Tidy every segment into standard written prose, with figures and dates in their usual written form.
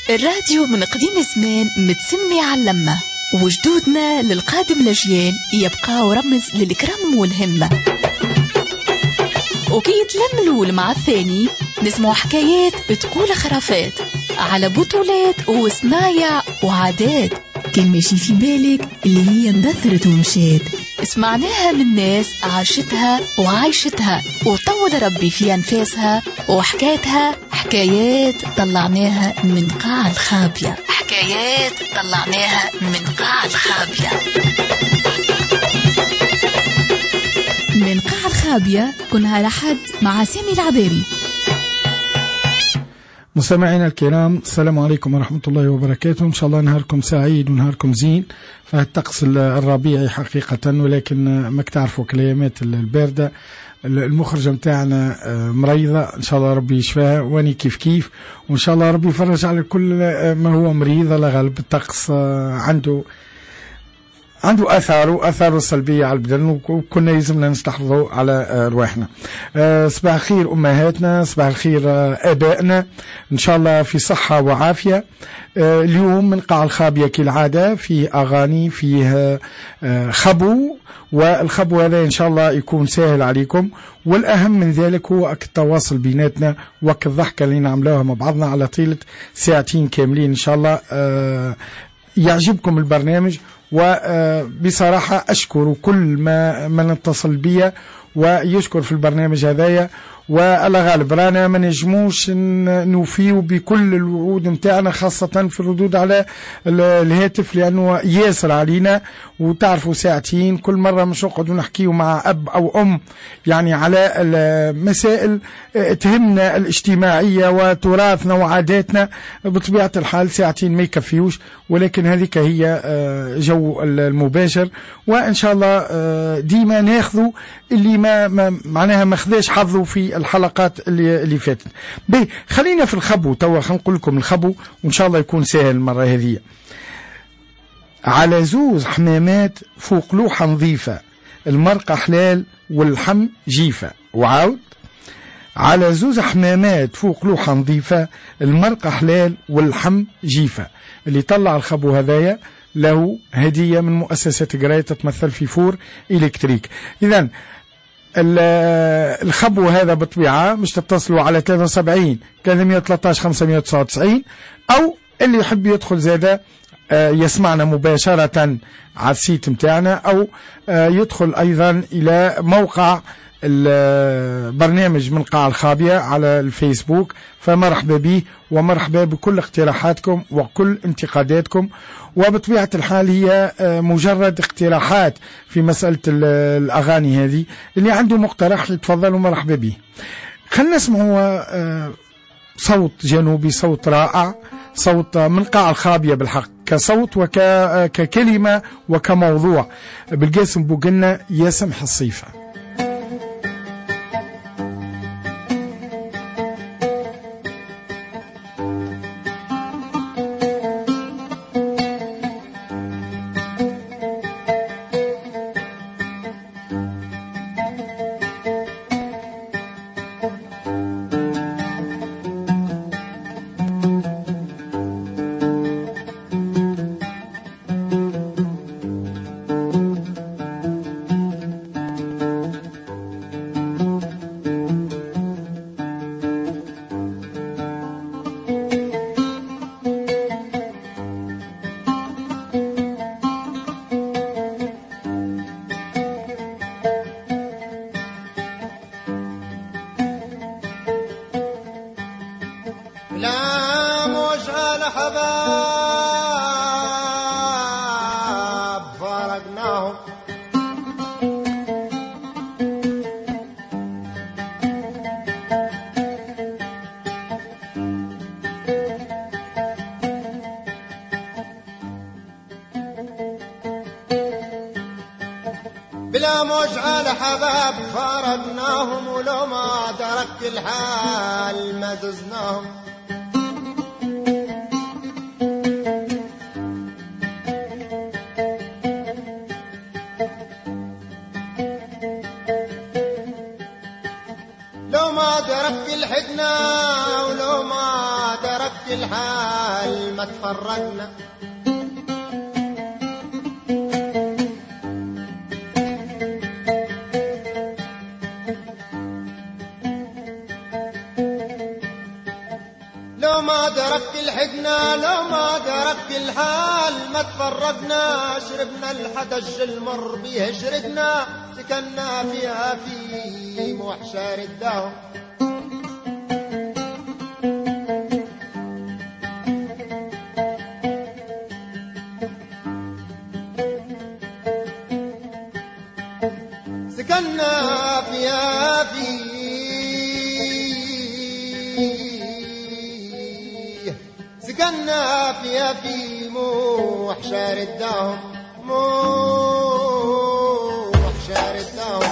الراديو من قديم زمان متسمي على اللمة، وجدودنا للقادم الأجيال يبقى رمز للكرم والهمة. وكي يتلم الأول مع الثاني نسمع حكايات تقول خرافات على بطولات وصنايع وعادات كان ماشي في بالك اللي هي اندثرت ومشات، سمعناها من ناس عاشتها وعايشتها وطول ربي في أنفاسها وحكايتها حكايات طلعناها من قاع الخابية، حكايات طلعناها من قاع الخابية. من قاع الخابية كلها لحد مع سامي العباري. مستمعينا الكرام، السلام عليكم ورحمة الله وبركاته. إن شاء الله نهاركم سعيد ونهاركم زين. فالطقس الربيعي حقيقة، ولكن ماك تعرفوا كليامات الباردة المخرجة متاعنا مريضة، إن شاء الله ربي يشفاها واني كيف كيف، وإن شاء الله ربي يفرج على كل ما هو مريض. الله غالب الطقس عنده آثاره السلبية على البدن، وكنا يلزمنا نستحفظوا على رواحنا. صباح الخير أمهاتنا، صباح الخير آبائنا، إن شاء الله في صحة وعافية. اليوم من قاع الخابية كالعادة فيه أغاني، فيه خبو، والخبو هذا إن شاء الله يكون سهل عليكم، والأهم من ذلك هو التواصل بيناتنا والضحكة اللي نعملوها مع بعضنا على طيلة ساعتين كاملين. إن شاء الله يعجبكم البرنامج. وبصراحة أشكر كل من اتصل بي ويشكر في البرنامج هذايا، والله غالب رانا ما نجموش نوفيو بكل الوعود متاعنا، خاصة في الردود على الهاتف، لأنه ياسر علينا. وتعرفوا ساعتين كل مرة مش نقعدوا نحكيو مع أب أو أم يعني على المسائل تهمنا الاجتماعية وتراثنا وعاداتنا، بطبيعة الحال ساعتين ما يكفيوش، ولكن هذيك هي جو المباشر. وإن شاء الله ديما ناخذوا اللي ما معناها ما خذاش حظه في الحلقات اللي فاتت. خلينا في الخبو توا، نقول لكم الخبو وإن شاء الله يكون سهل المرة هذه. على زوز حمامات فوق لوحة نظيفة، المرقة حلال واللحم جيفة. وعاود على زوز حمامات فوق لوحة نظيفة، المرقة حلال واللحم جيفة. اللي طلع الخبو هذايا له هدية من مؤسسة قراية تتمثل في فور إلكتريك. إذن الخبو هذا بطبيعة مش تتصلوا على 73 313 599، أو اللي يحب يدخل زادة يسمعنا مباشرة على السيت متاعنا، أو يدخل أيضا إلى موقع البرنامج من قاع الخابية على الفيسبوك. فمرحبا به ومرحبا بكل اقتراحاتكم وكل انتقاداتكم، وبطبيعة الحال هي مجرد اقتراحات في مسألة الأغاني هذه. اللي عنده مقترح يتفضل ومرحبا به. خلنا نسمعوا صوت جنوبي، صوت رائع، صوت من قاع الخابية بالحق، كصوت وككلمة وكموضوع. بالقاسم بوقلنا يا سمح الصيفة. بلا مشعل حباب فارقناهم، ولو ما ترك الحال ما دزناهم. لو ما ترك الحدنا ولو ما ترك الحال ما تفرقنا. لو ما دركت الحقنا لو ما دركت الحال ما تفرقنا. شربنا الحدج المر بيه شربنا سكننا فيها في وحشار الدهر. سكننا فيها سكننا فيها في محشر الدهر محشر الدهر.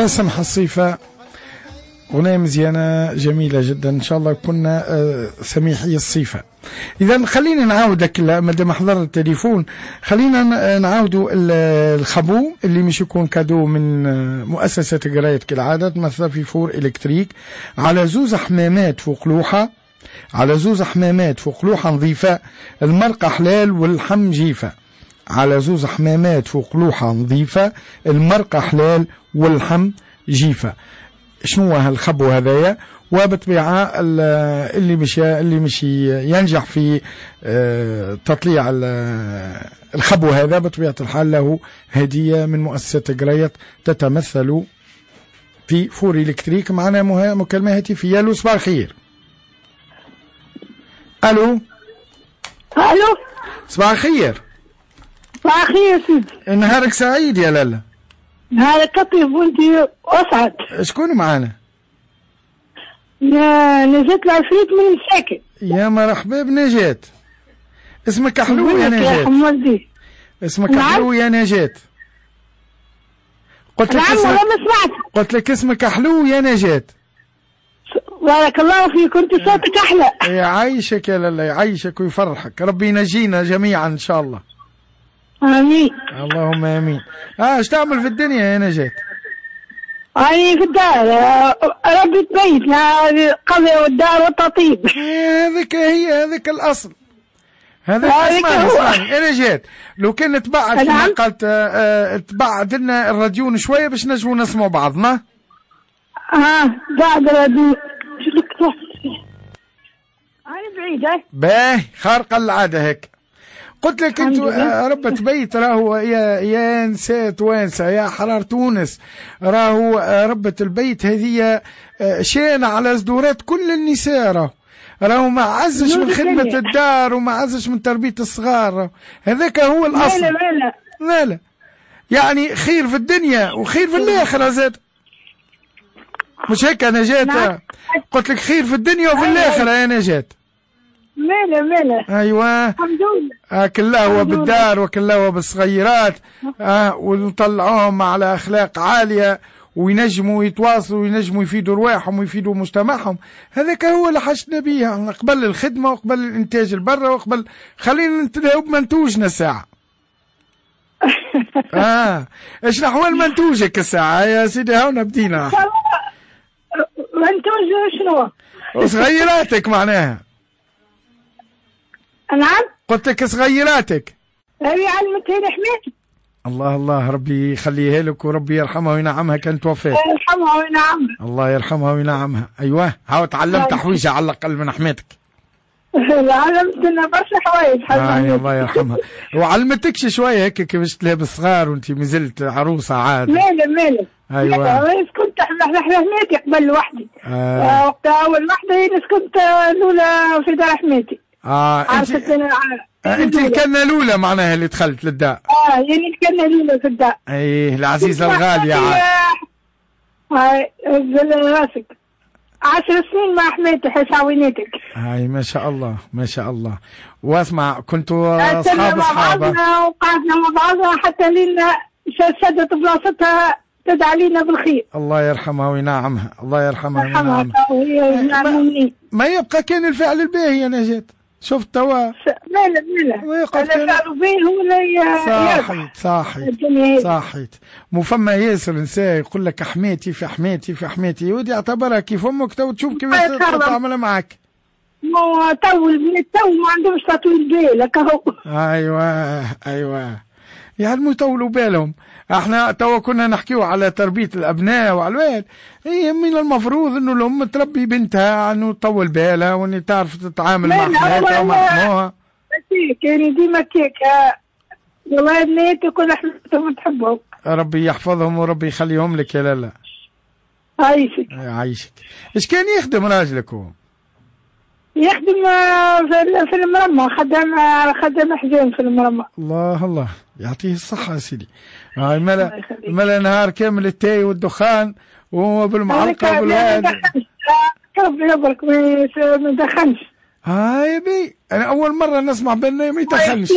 سمح الصيفة، أغنية مزيانة جميلة جدا، إن شاء الله كنا سميحي الصيفة. إذا خلينا نعاودك مادام حضر التليفون، خلينا نعاودوا الخبو اللي مش يكون كادو من مؤسسة قراية كالعادة، تمثل في فور إلكتريك على زوز حمامات فوق لوحة، على زوز حمامات فوق لوحة نظيفة، المرقة حلال واللحم جيفة. على زوز حمامات فوق لوحة نظيفة، المرقة حلال واللحم جيفة. شنو هالخبو هذايا؟ وبطبيعة اللي مش ينجح في تطليع الخبو هذا بطبيعة الحال له هدية من مؤسسة قراية تتمثل في فور إلكتريك. معنا مكالمة هاتفية. الو صباح الخير. الو صباح الخير. صباح الخير سيدي. نهارك سعيد يا لالا. نهارك لطيف وانت اسعد. شكون معنا؟ نجاة العفريت من الساكن. يا مرحبا بنجاة. اسمك حلو يا نجاة. اسمك حلو يا نجاة. قلت لك اسمك حلو يا نجاة. بارك الله فيك، انت صوتك احلى. يعيشك يا لالا، يعيشك ويفرحك، ربي ينجينا جميعا ان شاء الله. امين. اللهم امين. ايش تعمل في الدنيا يا نجاة؟ أنا في الدار، ربي تبيت قضي والدار والتطيب. هذيك الأصل. هذاك اسمعني يا نجاة، لو كان تبعد كما قلت تبعد لنا الراديون شوية باش نجمو نسمعوا بعضنا. بعد الراديو. شو لك أنا بعيدة. باهي خارقة العادة هيك. قلت لك انت رب تبيت راهو يا نسات وانسى يا حرار تونس، راهو ربة البيت هذه شانة على صدورات كل النساء، راهو ما عزش من خدمة الدار وما عزش من تربية الصغار، هذاك هو الأصل. لا يعني خير في الدنيا وخير في الآخرة زاد، مش هيك يا نجاة؟ قلت لك خير في الدنيا وفي الآخرة يا نجاة. ماله ايوه الحمد لله. كله هو بالدار وكله هو بالصغيرات، ونطلعوهم على اخلاق عاليه وينجموا يتواصلوا وينجموا يفيدوا رواحهم ويفيدوا مجتمعهم. هذاك هو اللي حشنا بيه، قبل الخدمه وقبل الانتاج البرة وقبل خلينا نتلاقوا بمنتوجنا الساعه. ايش نحوال منتوجك الساعه يا سيدي؟ هاونا بدينا. منتوج شنو؟ وصغيراتك معناها. نعم. قلت لك صغيراتك. هذه علمتها لي حماتي. الله ربي يخليها لك وربي يرحمها وينعمها، كانت توفات. يرحمها وينعمها. الله يرحمها وينعمها. ايوه هاو تعلمت حويجه على الاقل من حماتك. علمتنا برشا حوايج. الله يرحمها. وعلمتكش شويه هيك كيفاش تلابس صغار وانت مازلت عروسه عاد؟ ماله. ايوه كنت حماتي قبل وحدي. وقتها اول وحده هي كنت الاولى في دار حماتي. انت الكنه الاولى معناها اللي دخلت للدار. يعني الكنه الاولى في الدار. ايه العزيزه الغاليه هاي راسك 10 سنين مع حماتي حيث عوينتك. هاي ما شاء الله ما شاء الله. واسمع كنتوا اصحاب وقعدنا مع بعضنا حتى لينا شدت بلاصتها تدعى لينا بالخير. الله يرحمها وينعمها. الله يرحمها وينعمها. ما يبقى كان الفعل الباهي يا نجاة. شفت توا ماله الفعل باهي هو اللي صحيت مو فما ياسر نساء يقول لك حماتي في حماتي ودي اعتبرها كيف امك تو تشوف كيفاش تعملها معك. مو تو البنات تو ما عندهمش تطويل بالك اهو. ايوه يعلموا يطولوا بالهم. احنا توا كنا نحكيو على تربية الابناء وعلى الوالد. هي من المفروض انه الام تربي بنتها انه تطول بالها وان تعرف تتعامل مع حماتها ومع امها. يعني ديما كيك والله بناتي كل حماتهم تحبهم. ربي يحفظهم وربي يخليهم لك يا لالا. عايشك. ايش كان يخدم راجلك هو؟ يخدم في المرمى، خدام حزام في المرمى. الله يعطيه الصحة يا سيدي. ملا نهار كامل التاي والدخان وهو بالمعلقة وبالواد. ربي يبارك ما يدخنش. هاي بي أنا أول مرة نسمع بأنه ما يدخنش.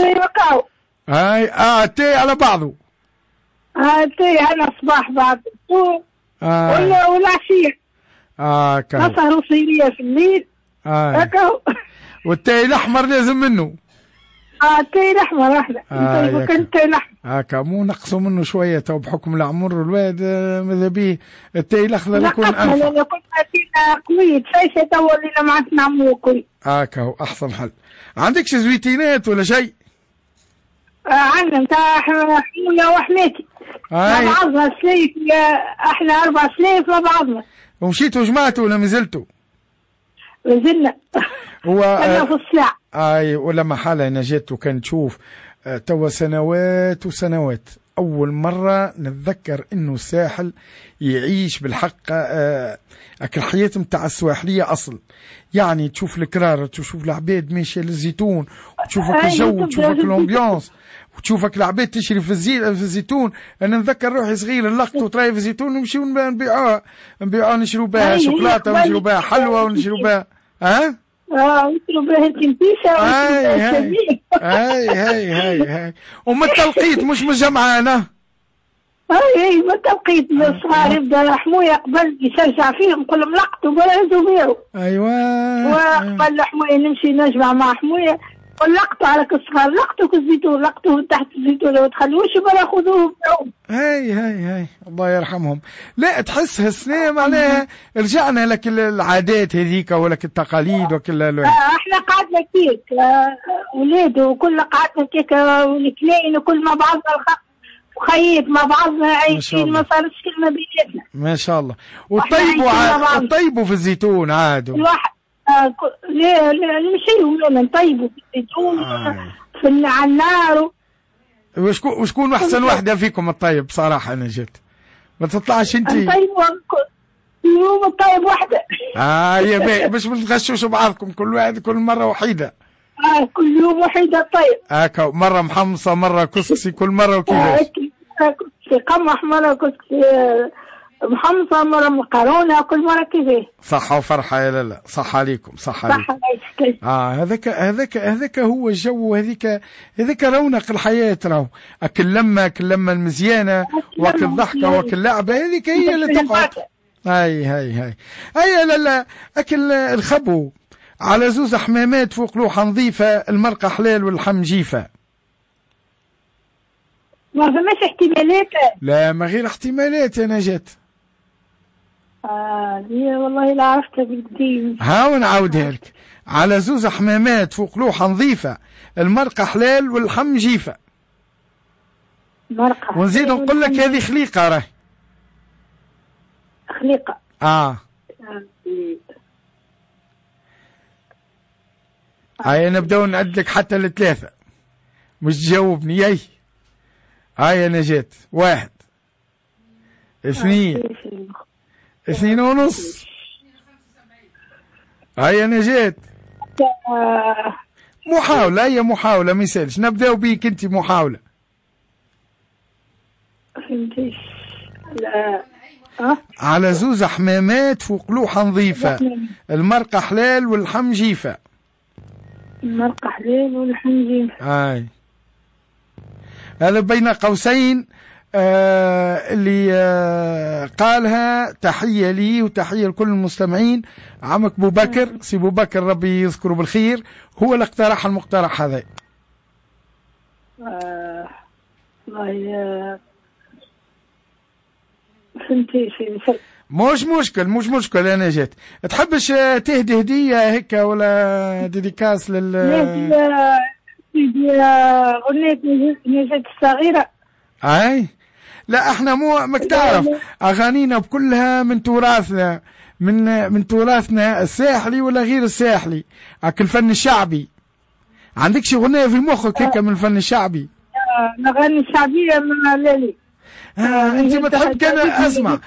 هاي التاي على بعضه. التاي أنا صباح بعض والعشية نسهروا صينية في الليل هكا. والتاي الأحمر لازم منه. التاي الأحمر أحلى. كان التاي الأحمر هكا مو نقصوا منه شوية تو بحكم العمر والواد ماذا بيه التاي الأخضر يكون أنفع. لا كنا فينا قوي فايشة تو ولينا معاك نعملوا قوي. هكا هو أحسن حل. عندكش زويتينات ولا شيء؟ عندنا نتاع حمولة وحماتي مع بعضنا السليف. احنا 4 سلايف مع بعضنا. ومشيتوا جمعتوا ولا مازلتوا؟ مازلنا. هو في الساعة. ولا محالة أنا جيت وكان تشوف توا سنوات وسنوات أول مرة نتذكر إنه الساحل يعيش بالحق الحياة متاع السواحلية أصل. يعني تشوف الكرار، تشوف العباد ماشية للزيتون، وتشوفك الجو، وتشوفك الأمبيانس، وتشوفك العباد تشري في الزيتون. أنا نتذكر روحي صغير اللقط وطراي في الزيتون ونمشيو نبيعوها نشرو بها شوكولاتة ونشرو بها حلوى ونشرو بها نشرو بها الكمبيشة. هاي وما التلقيت مش مجمعة أنا. ما التوقيت الصغار يبدا حمويه قبل يشجع فيهم نقول لهم لقطوا ولا يهزوا بيعوا. وقبل حمويه نمشي نجمع مع حمويه نقول لقطوا على الصغار، لقطوا الزيتون، لقطوا تحت الزيتون وما تخلوش ولا خذوه بيعوا. هاي الله يرحمهم. لا تحس هالسنه معناها رجعنا لك العادات هذيك ولك التقاليد وكل احنا قعدنا كيك ولاد وكل قعدنا كيك والكلاين وكل مع بعضنا الخط وخيط مع بعضنا عايشين ما صارش كلمة بيناتنا. ما شاء الله. وطيبوا في الزيتون عادوا. الواحد نمشيو نطيبوا في الزيتون على النار. وشكون أحسن واحدة فيكم الطيب بصراحة؟ أنا جيت ما تطلعش أنت. الطيب يوم الطيب واحدة. يا باهي باش ما تغشوش بعضكم كل واحد كل مرة وحيدة. كل يوم وحيدة الطيب. هكا مرة محمصة مرة كسكسي كل مرة وكيفاش؟ كسكسي قمح مرة كسكسي محمصة مرة مقارونة كل مرة كيفاش؟ صحة وفرحة يا لالا. صح عليكم صح عليكم. هذاك هو الجو. هذاك رونق الحياة. راهو أكل لما المزيانة وكل ضحكة وكل لعبة هذيك هي اللي تقعد. هاي لالا أكل الخبو على زوز حمامات فوق لوحة نظيفة، المرقة حلال واللحم جيفة. ما فماش احتمالات؟ لا ما غير احتمالات يا نجاة. والله لا عرفتها بالقديم. ونعاودها لك. على زوز حمامات فوق لوحة نظيفة، المرقة حلال واللحم جيفة. مرقة. ونزيد نقول لك هذه خليقة راهي. خليقة. هاي نبداو نعد لك حتى ل3 مش تجاوبني. هاي انا جيت 1 2 2.5. هاي انا جيت محاولة. هي محاولة ما يسالش. نبداو بيك انت محاولة. فهمتيش. على زوز حمامات فوق لوحة نظيفة، المرقة حلال واللحم جيفة. المرقة حلال واللحم جيفة. هذا بين قوسين اللي قالها تحية لي وتحية لكل المستمعين. عمك أبو بكر سي أبو بكر ربي يذكره بالخير هو اللي اقترح المقترح هذا. والله فهمتيش. مش مشكل. انا جيت تحبش تهدي هدية هيك ولا ديديكاس غنيت نجاة الصغيرة. لا احنا ماك تعرف اغانينا بكلها من تراثنا من تراثنا الساحلي ولا غير الساحلي. الفن الشعبي عندكش غنية في مخك هيك من الفن الشعبي؟ الاغاني الشعبية ما لالي. انت ما تحب كان اسمع.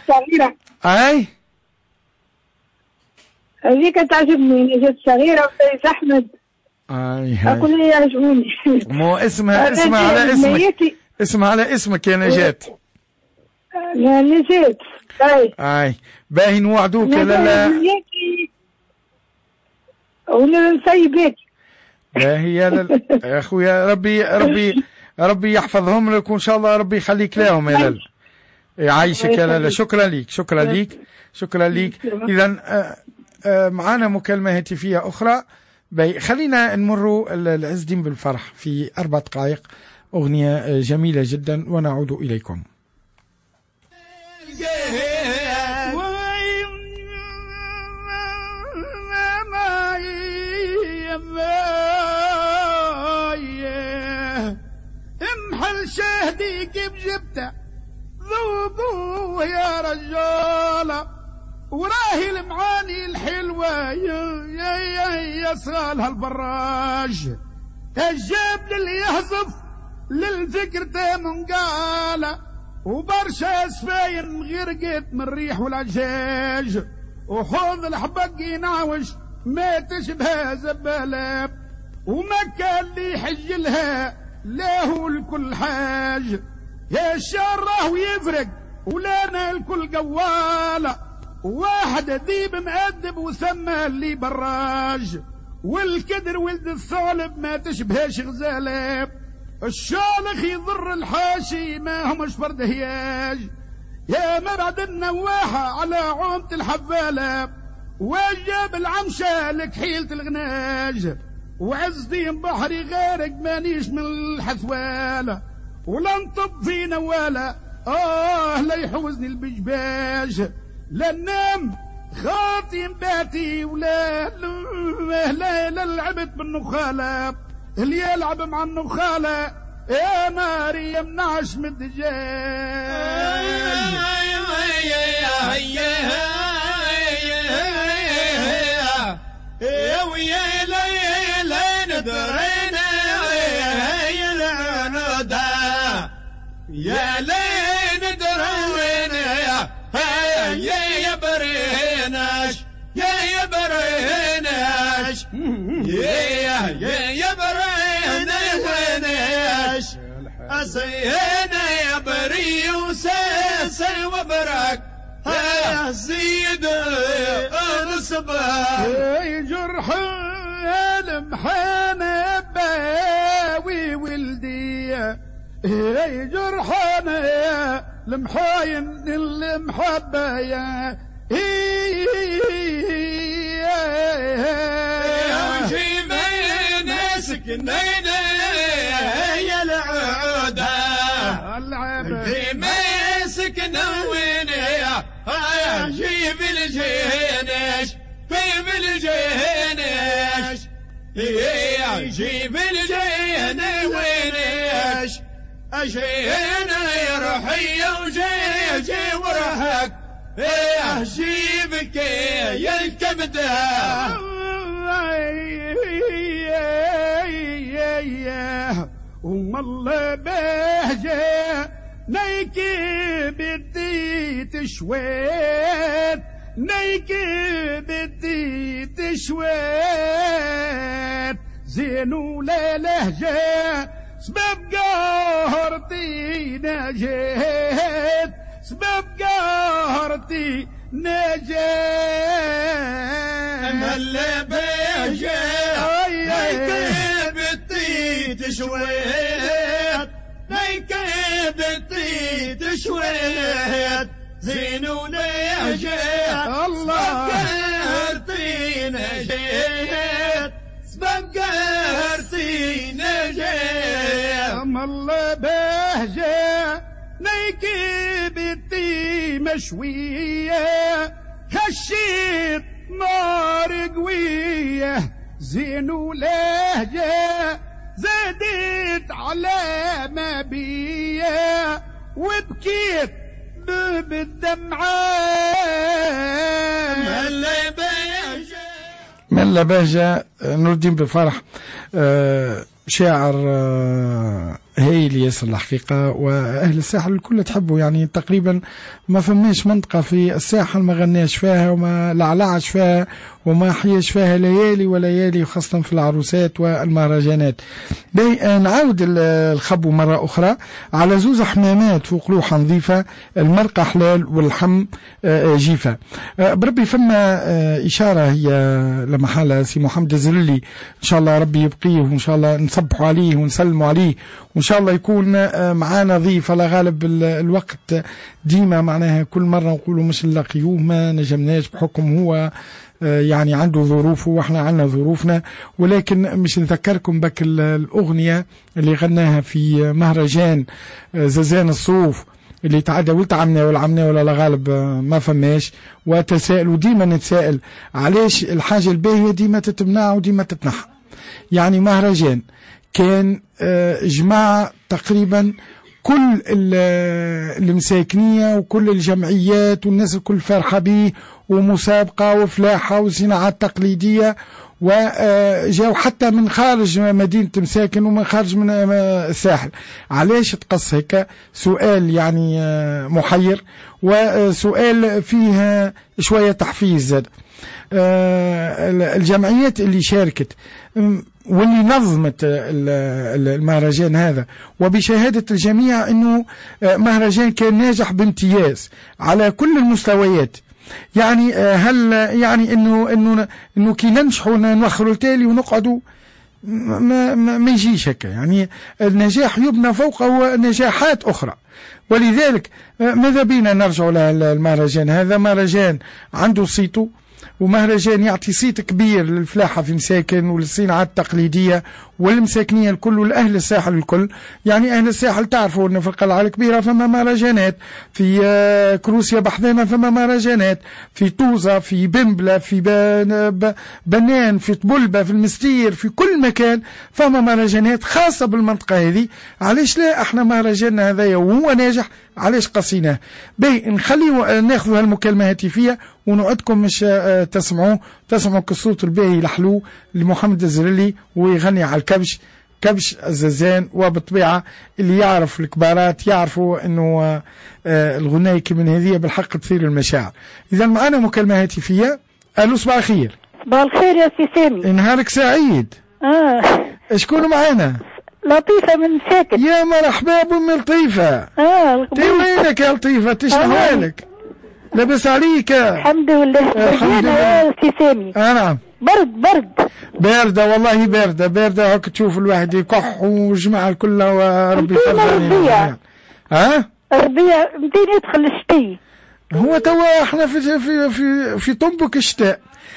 هذيك تعجبني نجاة الصغيرة وسيد احمد. أقول لي يعجبوني. مو اسمها على اسمك. اسمها على اسمك يا نجاة. يا نجاة. باهي نوعدوك لا ونسيبك. باهي يا اخويا ربي يحفظهم لك وان شاء الله ربي يخليك لهم يا لال. يعيشك يا لالا. شكرا ليك. إذا معنا مكالمة هاتفية أخرى. خلينا نمر العز الدين بالفرح في 4 دقائق، أغنية جميلة جدا ونعود إليكم. امحل شهدي كيف جبته ذوقوه يا رجالة، وراهي المعاني الحلوة يا صال هالبراج، الجبل اللي يهزف للفكر من قالة، وبرشا سفاين غرقت من الريح والعجاج، وحوض الحبق ينعوش ما تشبه زبالة، ومكة اللي يحج لها له الكل حاج، يا الشعر راهو يفرق ولانا الكل قوالة، واحد اديب مؤدب وسمى اللي براج، والكدر ولد الثعلب ما تشبهش غزالة، الشالخ يضر الحاشي ما همش فرد هياج، يا مبعد النواحة على عومة الحفالة، وجاب العمشة لك حيلة الغناج، وعز دين بحري غارق مانيش من الحثوالة، ولا نطب في نوالة لا يحوزني البجباج، لا نام خاطي باتي ولا لا لعبت بالنخالة، اللي يلعب مع النخالة يا ناري يمنعش من الدجاج. يا ويا ليلى ندرينا يا العنودا، يا ليلى ندرينا يا بريناش يا بريناش يا بريناش، أسينا يا بري وساسي وبرك زيد الصباح، جرح المحانة باوي ولدي، جرحنا يا المحاين المحبة يا وجيب ناسك نينا يا العودة، في ماسك نوينا جيب الجينش جيب الجينش جيب الجين وينش، أجينا يا رحية وجيجي ورحك جيبك يا الكبدة، والله بهجة نيكي بدي تشويت، نيكي بدي تشويت، زين ولا لهجة سبب قهرتي نجيت، سبب قهرتي نجيت، هلا بهجة نيكي بدي تشويت، نيكي بدي تشويت، زين ولهجة الله قهرتي نجيت، سبب قهرتي نجيت، الله بهجة نيكي بدي مشوية، خشيت نار قوية، زين ولهجة زادت على ما بيا، وبكيت بالدمعة ملا بهجة نور الدين بالفرح، شاعر هايل ياسر الحقيقة، وأهل الساحل الكل تحبه، يعني تقريبا ما فماش منطقة في الساحل ما غناش فيها وما لعلعش فيها وما حياش فيها ليالي وليالي، وخاصة في العروسات والمهرجانات. نعاود الخبو مرة أخرى على زوز حمامات فوق لوحة نظيفة، المرقة حلال واللحم جيفة. بربي فما إشارة هي لما حالة سي محمد الزرلي، إن شاء الله ربي يبقيه، وإن شاء الله نصبحوا عليه ونسلموا عليه، وإن وإن شاء الله يكون معانا ضيف. على غالب الوقت ديما معناها كل مرة نقولوا مش نلاقيوه، ما نجمناش بحكم هو يعني عنده ظروفه واحنا عندنا ظروفنا. ولكن مش نذكركم بك الأغنية اللي غناها في مهرجان زازان الصوف اللي تعدى والتعمنا والعمنا ولا لا غالب ما فماش. وتساءل وديما نتساءل علاش الحاجة الباهية ديما تتمنع وديما تتنحى. يعني مهرجان كان جماعة تقريبا كل المساكنية وكل الجمعيات والناس الكل فرحة به، ومسابقة وفلاحة وصناعات تقليدية، وجاو حتى من خارج مدينة مساكن ومن خارج من الساحل. علاش تقص هيك؟ سؤال يعني محير، وسؤال فيه شوية تحفيز زاد. الجمعيات اللي شاركت واللي نظمت المهرجان هذا، وبشهادة الجميع انه مهرجان كان ناجح بامتياز على كل المستويات. يعني هل يعني انه كي ننجحوا نوخروا التالي ونقعدوا ما يجيش هكا. يعني النجاح يبنى فوقه نجاحات اخرى. ولذلك ماذا بينا نرجع للمهرجان هذا؟ مهرجان عنده صيته، ومهرجان يعطي صيت كبير للفلاحة في مساكن وللصناعات التقليدية والمساكنية الكل والأهل الساحل الكل. يعني أهل الساحل تعرفوا أن في القلعة الكبيرة فما مهرجانات، في كروسيا بحذانا فما مهرجانات، في طوزة، في بنبلة، في بنان، في طبلبة، في المستير، في كل مكان فما مهرجانات خاصة بالمنطقة هذه. علاش لا احنا مهرجاننا هذايا وهو ناجح علاش قصيناه؟ باهي نخليه ناخذ هالمكالمة هاتفية ونوعدكم مش تسمعوا كالصوت الباهي لحلو لمحمد الزرلي ويغني على الكبش، كبش الزازان. وبالطبيعة اللي يعرف الكبارات يعرفوا انه الغناية كمن هذه بالحق تثير المشاعر. اذا معنا مكالمة هاتفية. الو صباح الخير. صباح الخير يا سي سامي. نهارك سعيد. شكون معنا؟ لطيفة من ساكن. يا مرحبا بأم لطيفة. تي وينك يا لطيفة؟ تشنو حالك؟ لاباس عليك؟ الحمد لله. الحمد لله يا سي سامي. نعم. برد باردة والله، باردة هاك تشوف الواحد يكح والجماعة كلها وربي يفرجنا. الربيع متين يدخل الشتي. هو توا احنا في طنبك الشتاء.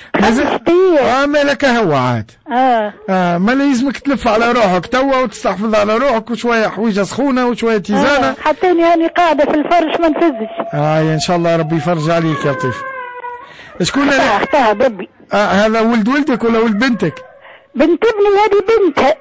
مالك هوا عاد. ما لازمك تلف على روحك توا وتستحفظ على روحك وشوية حويجة سخونة وشوية تيزانة. حتى يعني قاعدة في الفرش ما نفزش. ان شاء الله ربي يفرج عليك يا لطيف. شكون اختها بربي. هذا ولد ولدك ولا ولد بنتك؟ بنت ابني هذه بنتها.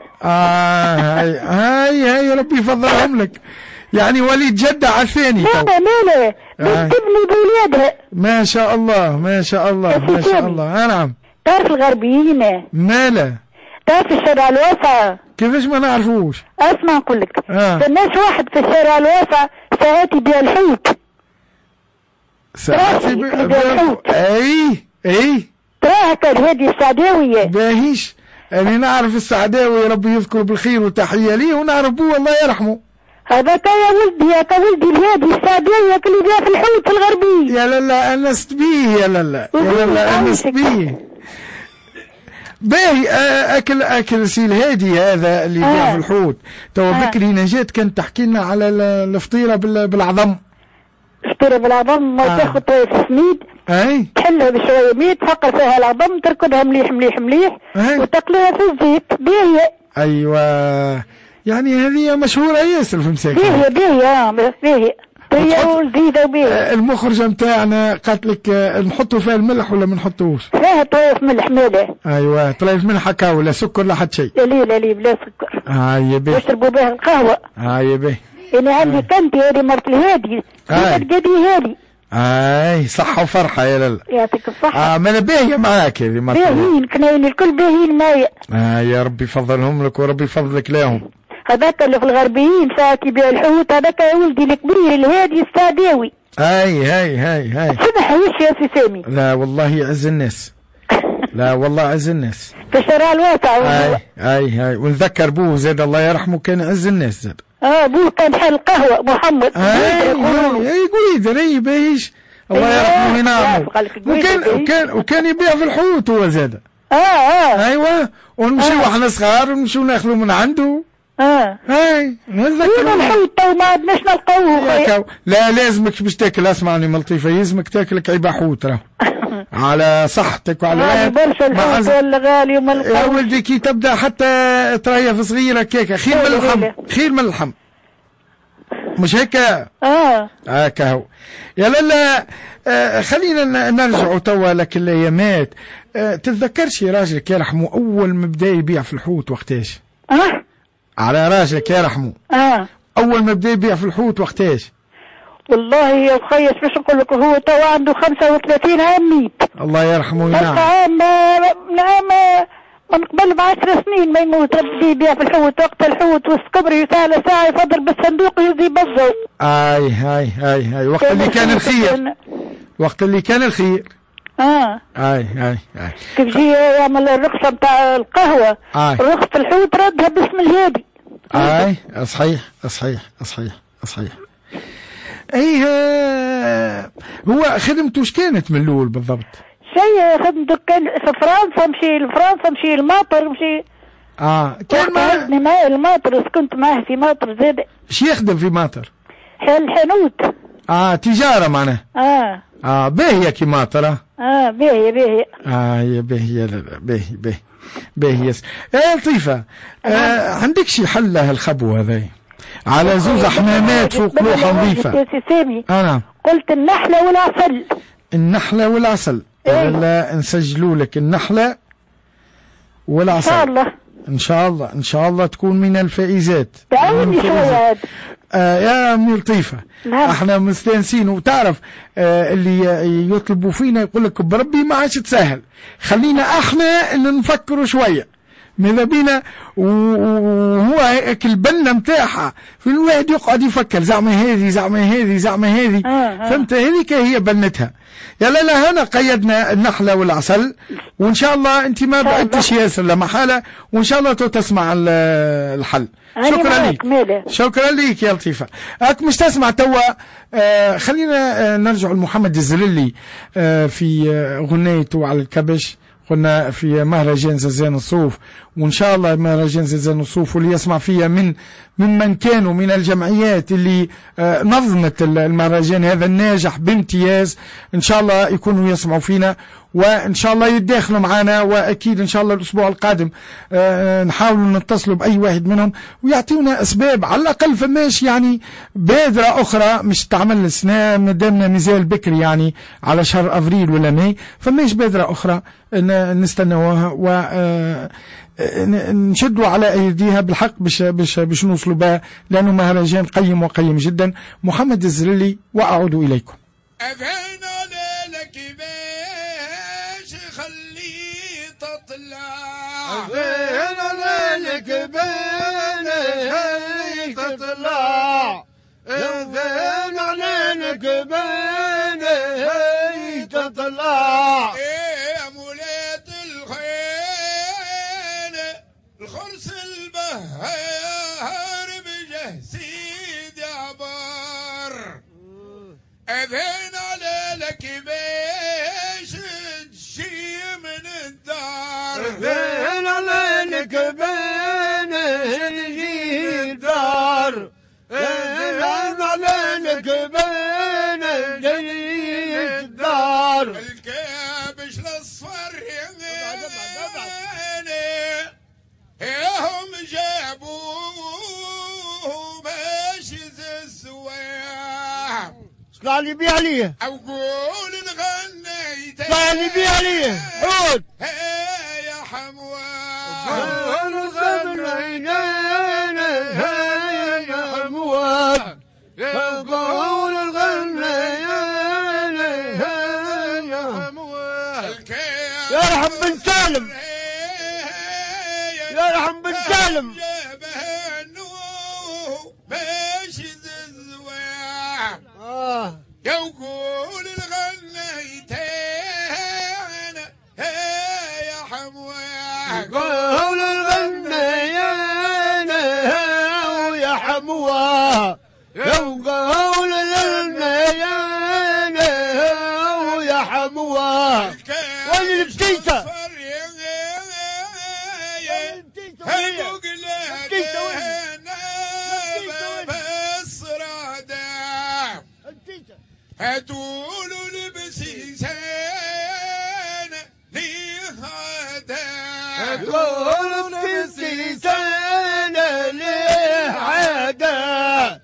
هاي ربي يفضلهم لك. يعني وليد جدة على الثاني. لا بنت ابني بولادها. ما شاء الله ما شاء الله. نعم. تعرف الغربيين؟ ماله؟ تعرف الشارع الواسع؟ كيفاش ما نعرفوش؟ اسمع نقول لك. فماش واحد في الشارع الواسع ساعات يبيع الحوت. ساعات يبيع الحوت. اي تراها كان هذه السعداوية. باهيش أنا نعرف السعداوي ربي يذكره بالخير وتحية ليه، ونعرف بوه الله يرحمه. هذاك يا ولدي الهادي السعداوية اللي جاء في الحوت في الغربية. يا لالا أنست بيه يا لالا أنست بيه. باهي أكل سي الهادي هذا اللي جاء في الحوت. توا بكري نجاة كانت تحكي لنا على الفطيرة بالعظم. فطيرة بالعظم تاخذ في سميد. تحلها بشوية ميت، تفقر فيها العظم، تركضها مليح وتقليها في الزيت. باهية. أيوة يعني هذه مشهورة ياسر في مساكن. باهية ولذيذة وباهية. المخرجة متاعنا قالت لك نحطوا فيها الملح ولا ما نحطوش؟ فيها طريف ملح ماله. أيوة طريف ملح هكا ولا سكر لا حد شيء؟ لا بلا سكر. يا باهي. يشربوا بها القهوة. يا باهي. أنا عندي كنتي هذه مرت الهادي. هذه. صحة وفرحة يا لالا. يعطيك الصحة. ما انا باهية معاك هذه مرت. باهيين كناين الكل باهيين معايا. يا ربي يفضلهم لك وربي يفضلك لهم. هذاك اللي في الغربيين ساعات يبيع الحوت، هذاك يا ولدي الكبير الهادي السعداوي. هاي سمح وش يا سي سامي. لا والله يعز الناس. لا والله عز الناس. في الشارع الواسع. هاي ونذكر بوه زاد الله يرحمه كان عز الناس زاد. بوه كان حال القهوة محمد. قولي باهيش الله يرحمه وينعمه. وكان يبيع في الحوت هو زاد. ايوه ونمشيو احنا صغار ونمشيو ناخذوا من عنده. هاي نتذكر الحوت تو ما عدناش نلقوه. لا لازمك باش تاكل، اسمعني ملطيفة، يلزمك تاكلك عيبة حوت راه على صحتك وعلى برشا الحوت ولا غالي وما نلقوه. يا ولدي كي تبدا حتى تريا في صغيرة كيكة خير من اللحم، خير من اللحم، مش هيك؟ هكا هو. يا لالا خلينا نرجعوا توا لك الايامات. تتذكرش يا راجلك يا رحمو اول ما بدا يبيع في الحوت وقتاش؟ على راجلك يا رحمو اول ما بدا يبيع في الحوت وقتاش؟ والله يا خيس باش نقول لك هو توا عنده 35 عام ميت. الله يرحمه وينعم. نعم من قبل ب10 سنين ما يموت ربي يبيع في الحوت. وقت الحوت والسكبري ساعة ساعة يفضل بالصندوق يزي بزو. هاي وقت اللي كان الخير، وقت اللي كان الخير. هاي كيف جي يعمل الرخصة بتاع القهوة، رخصة الحوت ردها باسم الهادي. صحيح. هو خدمته ايش كانت من الاول بالضبط؟ شيء خدمته كان في فرنسا، مشي لفرنسا، مشي لماطر، مشي كان معاه الماطر، كنت معاه في ماطر زاد. شو يخدم في ماطر؟ الحانوت. تجارة معناها. باهية كي ماطرة. باهية. باهية. لطيفة. عندك شي حل له الخبو هذا على زوز حمامات فوق لوحة نظيفة؟ أنا قلت النحلة والعسل. النحلة والعسل. لا نسجلوا لك النحلة والعسل إن شاء الله تكون من الفائزات. تعاوني شوية يا أمي لطيفة. احنا مستانسين، وتعرف اللي يطلبوا فينا يقول لك بربي ما عادش تسهل، خلينا احنا ان نفكروا شوية ماذا بينا، وهو هيك البنة متاعها في الواحد يقعد يفكر زعما هذه فهمت؟ هذيك هي بنتها. يا لا هنا قيدنا النحلة والعسل، وان شاء الله انت ما بعدتش ياسر لمحالة، وان شاء الله تسمع الحل. شكرا ليك يا لطيفة. مش تسمع توا. خلينا نرجع لمحمد الزللي في غنيته على الكبش. قلنا في مهرجان زنزان الصوف، وإن شاء الله مهرجان زنزان الصوف واللي يسمع فيها ممن كانوا من الجمعيات اللي نظمت المهرجان هذا الناجح بامتياز، إن شاء الله يكونوا يسمعوا فينا، وإن شاء الله يتداخلوا معنا، وأكيد إن شاء الله الأسبوع القادم نحاولوا نتصلوا بأي واحد منهم ويعطيونا أسباب على الأقل، فماش يعني بادرة أخرى مش تعمل السنة مدامنا مازال بكري يعني على شهر أفريل ولا ماي، فماش بادرة أخرى نستنوها ونشدوا على أيديها بالحق باش نوصلوا بها، لأنه مهرجان قيم وقيم جدا. محمد الزللي وأعود إليكم. تطلع يا مولات الخيل الخرس البهار بجه سيد عبر اذن على لك باش تجي من الدار، اذن على لك باش تجي الدار، اذن على لك الكابش الاصفر ياهم جابوه باش الزواح اطلع لي بيه عليه او قول الغنيت اطلع لي بيه عليه عود يا حمواه قول الغنيت يا حمواه قول الغنيت يا رحم بن سالم، يا رحم بن سالم باش الزواح يقول الغنيتين يا حمواه يقول الغنيتين يا حمواه يقول الغنيتين يا حمواه البتيتة هتقولوا لبسي سنة ليه عدا هتقولوا لبسي سنة ليه عدا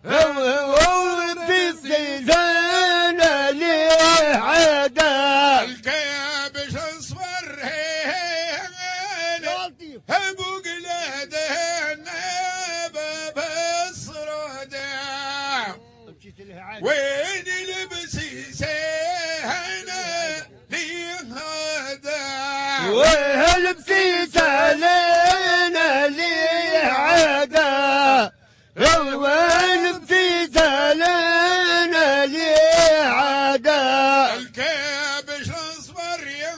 لبسي سنة ليه عدا الكابش اصفر هنا ابو قلادنا باب الصرادا وين لبسي سهنا ليه هذا ولبسي سالنا ليه عدا ولبسي سالنا ليه عدا الكابش اصفر يا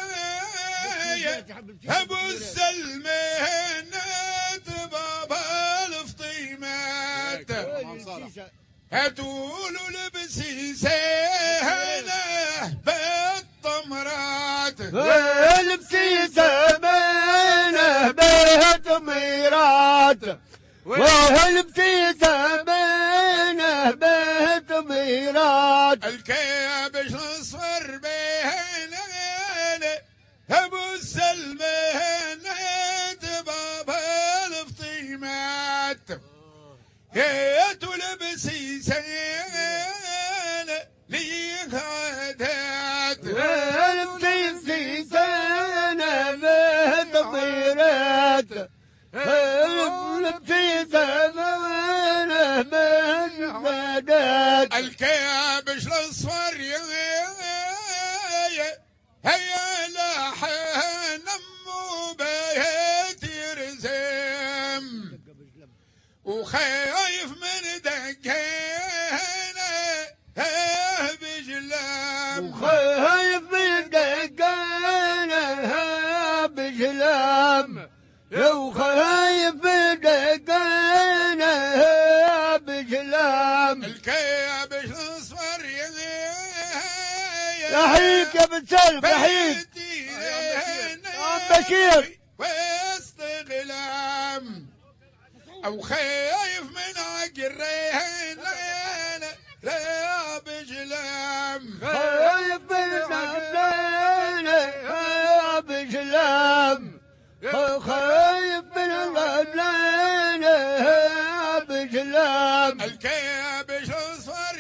ابو السلمانات بابا الفطيمات هتقولوا لبسي سهله بالطمرات ولبسي سمانه بالطميرات ولبسي سمانه بالطميرات الكابش اصفر بهنا ابو السلمانات بابا الفطيمات هيتو لبسي سنة ليه عادات ولبسي سنة بالطميرات ولبسي سنة بالمدات الكابش الاصفر هيا لاحن امو بيت يرزم وخايف من دقينا بجلام وخايف من دقينا بجلام وخايف من دقينا بجلام الكابش الاصفر يحييك يا بن سالم يحييك عم بشير واستغلام او خايف من عقرين لا بجلام خايف من عقرين لا بجلام خايف من عقرين لا بجلام الكابش اصفر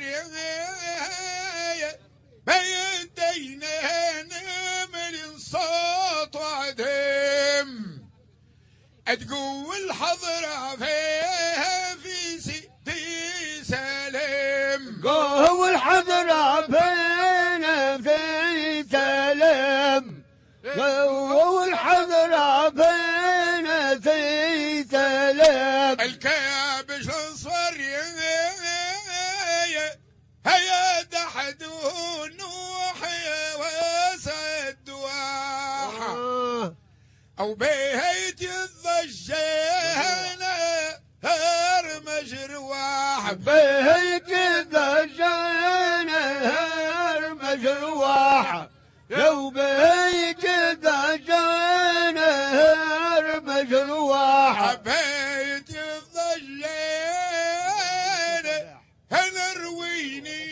بين دينين من صوت وعدم تقول حضرة فيها في سيدي سالم قول حضرة فينا في سالم قول حضرة فينا في سالم الكابش اصفر هيا دحدون وحيا وسد واحة او بيت الضجانة هر مجروح بيت الضجانة هر مجروح لو بيت الضجانة هر مجروح بيت الضجانة هنرويني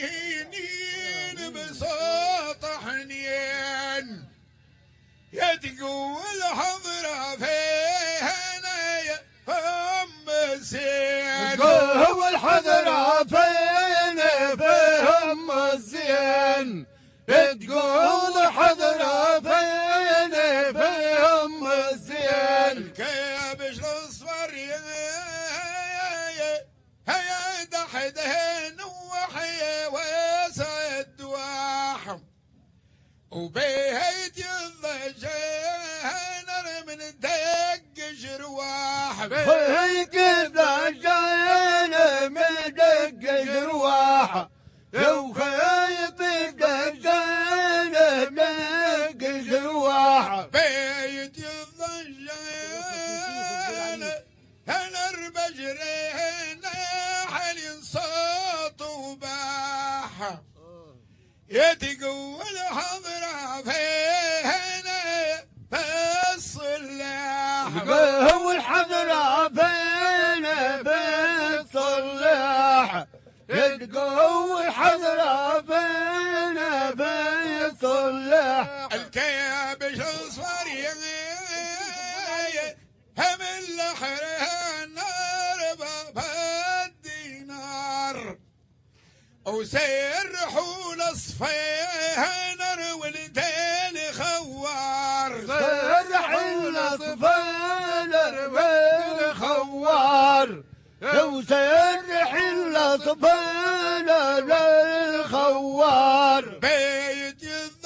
بصوت حنين يا تقول حضرة فينا يا هم الزين تقول حضرة فينا فهم الزين تقول حضرة فينا فهم الزين الكابش الاصفر هيا دحدهن وحيا وسد واحم وبيت الضجان من دق جرواح بيت الضجان من دق جرواح لو خايف الضجان دق جرواح بيت الضجان انا بجرينا حالي صوت وباحه يا تقول حضرة فينا بالصلاح هو الحضرة فينا بالصلاح تقوي حضرة فينا بيصلح الكيابش اصفر هم الحرها النار باب الدينار وسيرحوا الاصفينر ولدين خوار سيرحوا الاصفينر بالخوار وسيرحوا الاصفينر بالخوار بيت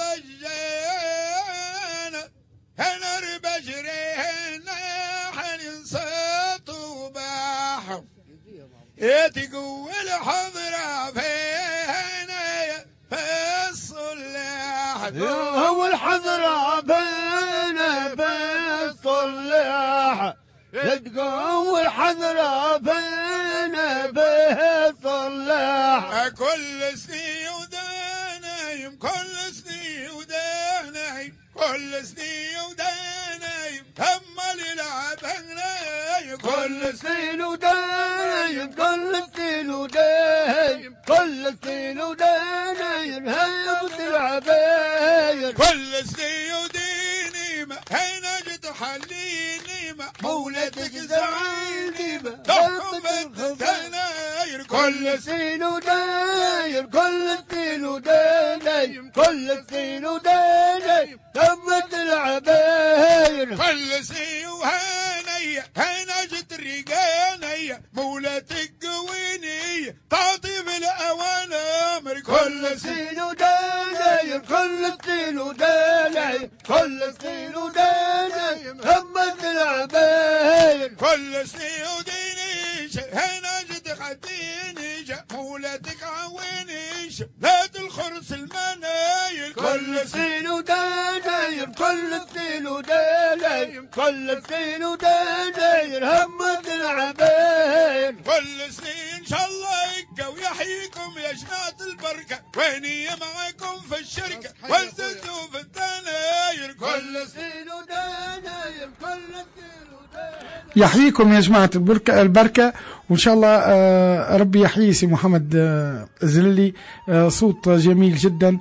الضجان هنر بجرين حننصت وباح تقوي الحضرة فينا في الصلاح هو الحضرة بينا في الصلاح تقوي الحضرة بينا في الصلاح كل سني ودانايم كل سني ودانايم كل سني ودانايم هم للعبنايم كل سنين ودايم كل سنين ودايم كل سنين ودايم هم العباير كل سني وديني ما هنا جت حليني ما مولتك زعيني ما تحكم بالتناير كل سنين ودايم كل سنين ودايم كل سنين ودايم هم العباير كل سني وهاني هنا جت رجاني مولتك قويني تعطي بالاوامر كل سنين ودايم كل سنين ودايم كل سنين ودايم هم العباير كل سني وديني هنا جت خديني مولتك عويني لا الخرس المنايل كل سنين ودايم كل سنين ودايم كل سنين ودايم هم العباير كل سنين ان شاء الله يبقى ويحييكم يا جماعة البركة ويني معاكم في الشركة وانتوا في الدناير كل سنين ودايم كل سنين ودايم يحييكم يا جماعة البركة وإن شاء الله ربي يحيي سي محمد زللي صوت جميل جدا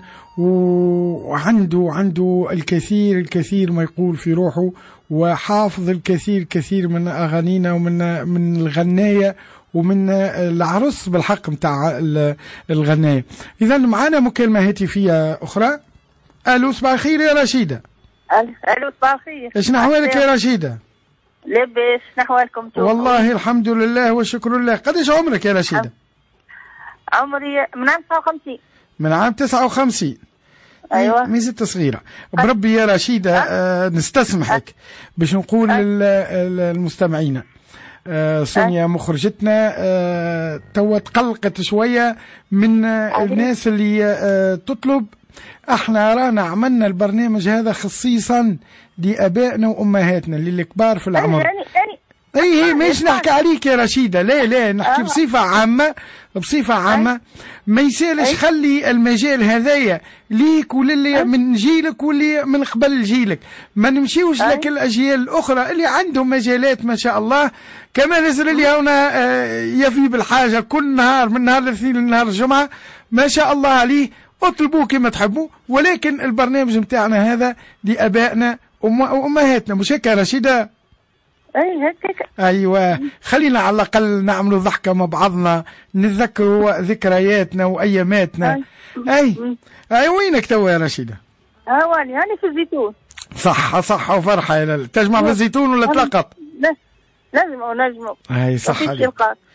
وعنده الكثير ما يقول في روحه وحافظ الكثير من أغانينا ومن الغناية ومن العرس بالحق متاع الغناية. إذا معنا مكالمة هاتفية أخرى. ألو صباح الخير يا رشيدة. ألو صباح الخير. إيش نحوالك يا رشيدة؟ لبس نحوالكم والله الحمد لله والشكر لله. قديش عمرك يا رشيدة؟ عمري من عام 59. من عام 59. أيوة. ميزة صغيرة. بربي يا رشيدة نستسمحك باش نقول للمستمعين سونيا مخرجتنا توا تقلقت شوية من الناس اللي تطلب. احنا رانا عملنا البرنامج هذا خصيصا لابائنا وامهاتنا اللي الكبار في العمر. اي مش نحكي عليك يا رشيدة، لا نحكي بصفة عامة ما يسالش خلي المجال هذايا ليك وللي من جيلك واللي من قبل جيلك، ما نمشيوش لك الاجيال الاخرى اللي عندهم مجالات ما شاء الله. كما نزل اللي هنا يفي بالحاجة كل نهار من نهار الاثنين لنهار الجمعة ما شاء الله عليه، اطلبوه كما تحبوا، ولكن البرنامج متاعنا هذا لابائنا وامهاتنا. مش هيك يا رشيدة؟ اي هيك. ايوه خلينا على الاقل نعملوا ضحكه مع بعضنا، نتذكروا ذكرياتنا واياماتنا. اي وينك توا يا رشيدة؟ هاني في الزيتون. صح وفرحه يا لاله. تجمع في الزيتون ولا تلقط؟ نجموا اي صح عليك.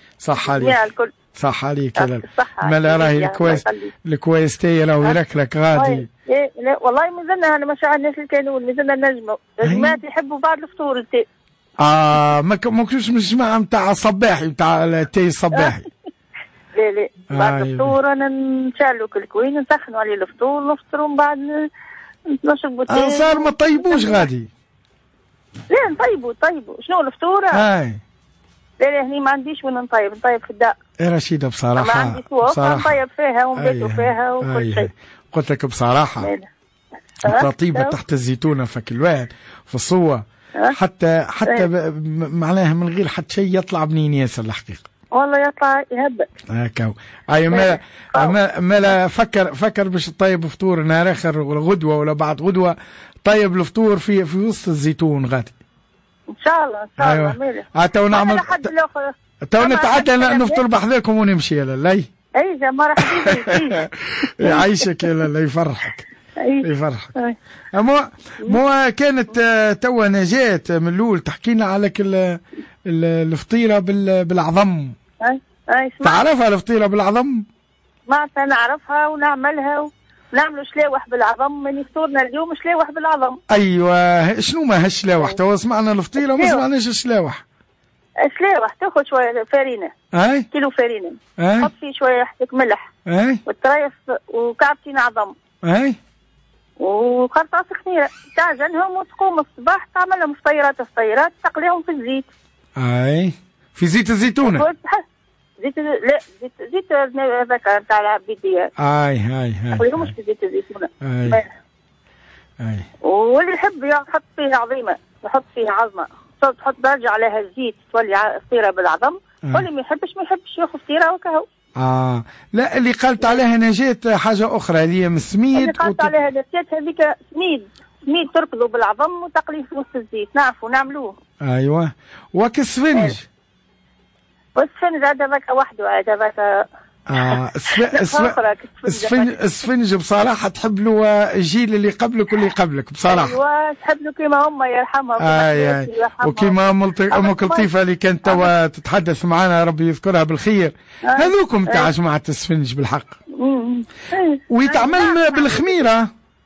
صح عليك يا لاله. ما راهي الكويستيه راهو يركلك غادي. لا والله مازلنا انا ما شعلناش الكانون، مازلنا نجموا. الجماعات يحبوا بعض الفطور التي. ما كنتش مش متاع الصباحي متاع التي الصباحي. لا بعد الفطور انا نشعلوا الكوين نسخنوا عليه الفطور نفطروا من بعد نشربوا التي. صار ما طيبوش غادي. لا نطيبوا شنو الفطور؟ لا هني ما عنديش وين نطيب في الدار. يا رشيدة بصراحة ما عندي سوق نطيب فيها ونبيتوا فيها وكل شيء. قلت لك بصراحة التطيبة تحت الزيتونة فك الواحد في الصوة حتى معناها من غير حتى شيء يطلع بنين ياسر الحقيقة. والله يطلع يهبط هكا. اي ما فكر باش تطيب فطور نهار اخر ولا غدوه ولا بعد غدوه، طيب الفطور في وسط الزيتون غادي ان شاء الله ان شاء الله. ميلي تو نعمل تو نتعدى نفطر بحذاكم ونمشي يا لاله. اي مرحبا بك. يعيشك يا لاله، يفرحك يفرحك. مو كانت توا نجاة من الاول تحكي لنا على الفطيره بالعظم. تعرفها الفطيره بالعظم؟ ما نعرفها ونعملها ونعملوا شلاوح بالعظم. من فطورنا اليوم شلاوح بالعظم. ايوه شنو ما هالشلاوح؟ توا سمعنا الفطيره وما سمعناش الشلاوح. شلاوح تاخذ شويه فرينه، كيلو فرينه، تحط فيه شويه حتى ملح، وتريف وكعبتين عظم، وخرطاس خميره، تعجنهم وتقوم الصباح تعمل لهم فطيرات تقليهم في الزيت. في زيت الزيتونه. زيت هذاك تاع العبيديات. تقليهم مش في زيت الزيتونه. واللي يحب يحط فيها عظيمه، يحط فيها عظمه، تحط برجع عليها الزيت تولي فطيره بالعظم. واللي ما يحبش ياخذ فطيره وكهو. لا اللي قالت عليها نجاة حاجه اخرى، هذه من السميد. اللي قالت عليها نجاة هذيك سميد تركضوا بالعظم وتقليه في وسط الزيت. نعرفوا نعملوه. ايوه. وكسفنج. والسفنج هذاك وحده، هذاك السفنج بصراحه تحب له الجيل اللي قبلك واللي قبلك بصراحه. ايوه تحب له كيما هم يرحمها. وكيما امك لطيفه اللي كانت توا تتحدث معنا ربي يذكرها بالخير. هذوكم تاع جماعه السفنج بالحق. ويتعمل بالخميره.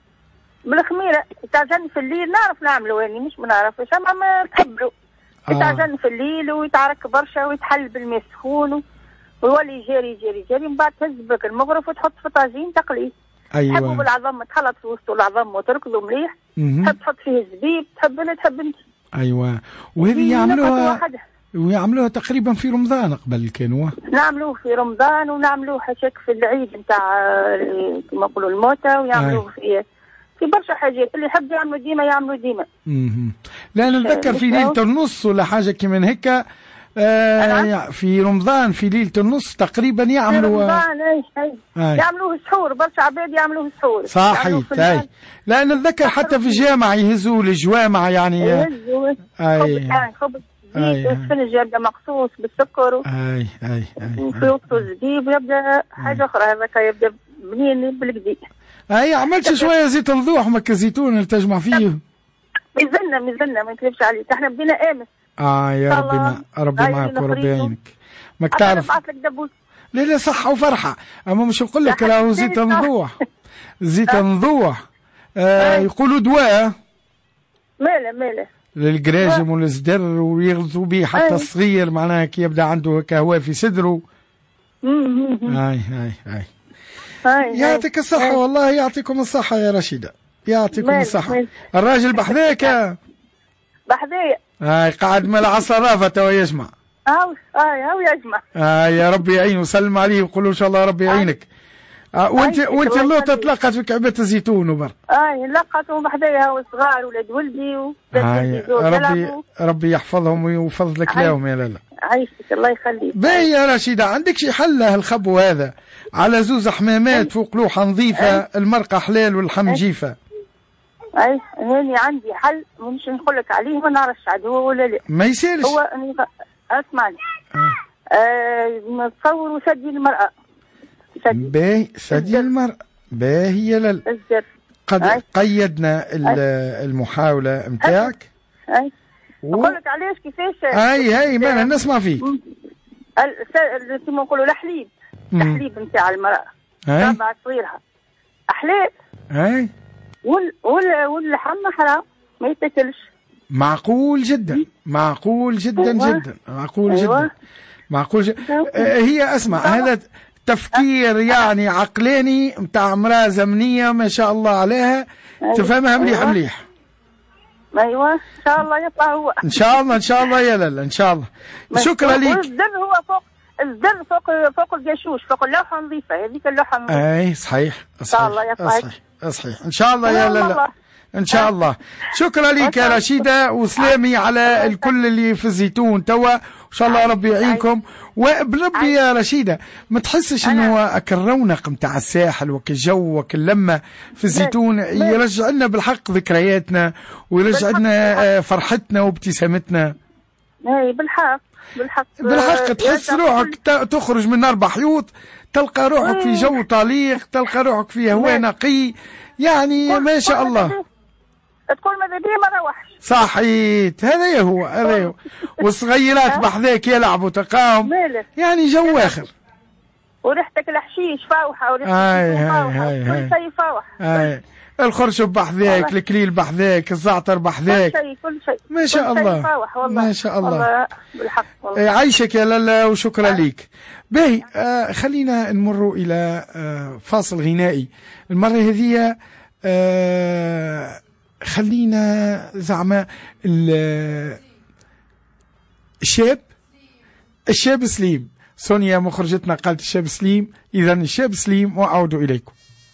يتعجن في الليل. نعرف نعملوا يعني مش ما نعرفش اما ما تحبلو. يتعجن في الليل ويتعرك برشا ويتحل بالماء سخون ويولي جاري من بعد تهز بك المغرف وتحط في طاجين تقليه. تحبوا بالعظم تخلط في وسط العظم وتركضوا مليح. تحب تحط فيه الزبيب، تحب اللي تحب انت. ايوه. وهذه يعملوها تقريبا في رمضان قبل كانوا. نعملوه في رمضان ونعملوه حشاك في العيد نتاع كما نقولوا الموتى، ويعملوه في برشا حاجات. اللي يحب يعملوا ديما يعملوا ديما. لا نتذكر في ليلة النص ولا حاجة كمان هيك. في رمضان في ليلة النص تقريبا يعملوا. في رمضان يعملوه سحور. برشا عباد يعملوه سحور. صحيح. لا نتذكر حتى في الجامع يهزوا الجوامع يعني. يهزوا خبز زيت السفنج يبدا مقصوص بالسكر. وفي وسط الزبيب يبدا حاجة أخرى. هذاك يبدا بنين بالقدي. عملت شويه زيت نضوح مكة زيتون اللي تجمع فيه. مزلنا ما نكذبش عليك. احنا بدينا امس. يا ربي معك وربي يعينك. ماك تعرف. لا صحة وفرحة. اما مش نقول لك راهو زيت نضوح. زيت نضوح يقولوا دواء. ماله للجراجم والزدر ويغلطوا به حتى الصغير معناها كي يبدا عنده هكا في صدره. هاي يعطيك الصحة. والله يعطيكم الصحة يا رشيدة، يعطيكم الصحة. الراجل بحذاك. بحذايا. قاعد مال عصرافة توا يجمع. هاو يجمع. يا ربي يعينه. سلم عليه وقول له ان شاء الله ربي يعينك. وانت اللوطة تلقت في كعبة الزيتون وبر. لقتهم بحذايا هو صغار ولاد ولدي ربي يحفظهم ويفضلك لهم يا لالا. عايشك الله يخليك. باهي يا رشيدة، عندك شي حل الخبو هذا على زوز حمامات فوق لوحة نظيفة. المرقة حلال واللحم جيفة. هاني عندي حل مش نقول لك عليه ما نعرفش عاد هو ولا لا. ما يسالش. هو اسمعني. نتصور وسدي المرأة. باهي سدي المرأة. باهي يا لالا. قد قيدنا المحاولة نتاعك. نقول لك علاش كيفاش. هاي مالها نسمع فيك. كما نقولوا الحليب نتاع المرأة. تبع صغيرها أحلام. واللحم حرام ما يتاكلش. معقول جدا. هي اسمع هذا تفكير يعني عقلاني نتاع امرأة زمنية ما شاء الله عليها. تفهمها مليح. ايوه ان شاء الله يطلع هو. ان شاء الله يا لالا ان شاء الله. شكرا لك. والزر هو فوق الجاشوش فوق اللوحة نظيفة. هذيك اللوحة نظيفة. صحيح. ان شاء الله يطلع. صحيح ان شاء الله يا لالا. ان شاء الله. شكرا لك يا رشيدة، وسلامي على الكل اللي في الزيتون توا، وان شاء الله ربي يعينكم. وبربي يا رشيدة ما تحسش انه الرونق متاع الساحل وكالجو وكاللمة في الزيتون يرجع لنا بالحق ذكرياتنا ويرجع لنا فرحتنا وابتسامتنا؟ اي بالحق تحس روحك تخرج من 4 حيوط، تلقى روحك في جو طليق، تلقى روحك في هواء نقي، يعني ما شاء الله. تقول ماذا بيا ما روحش. صحيت، هذا هو. والصغيرات بحذاك يلعبوا تلقاهم يعني جو اخر. وريحتك الحشيش فاوحه، وريحتك فاوحه، كل شيء فاوحه. الخرشب بحذاك، الكليل بحذاك، الزعتر بحذاك، كل شيء ما شاء الله. ما شاء الله بالحق والله. عايشك يا لالا وشكرا ليك. باهي خلينا نمر الى فاصل غنائي المره هذه. خلينا زعما الشاب سليم. سونيا مخرجتنا قالت الشاب سليم، اذا الشاب سليم واعود اليكم.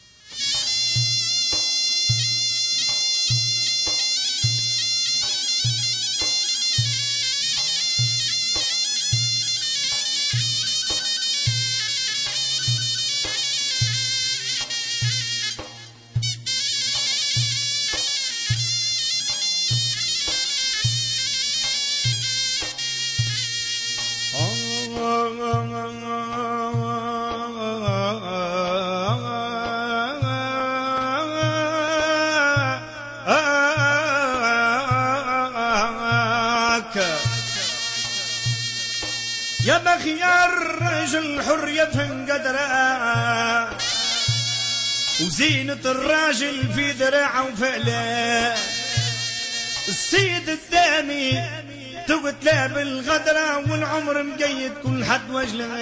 يا بخيار رجل حر يفهم قدره، وزينة الراجل في ذراعه وفعله. السيد الدامي تقتله بالغدرة، والعمر مقيد كل حد وجله.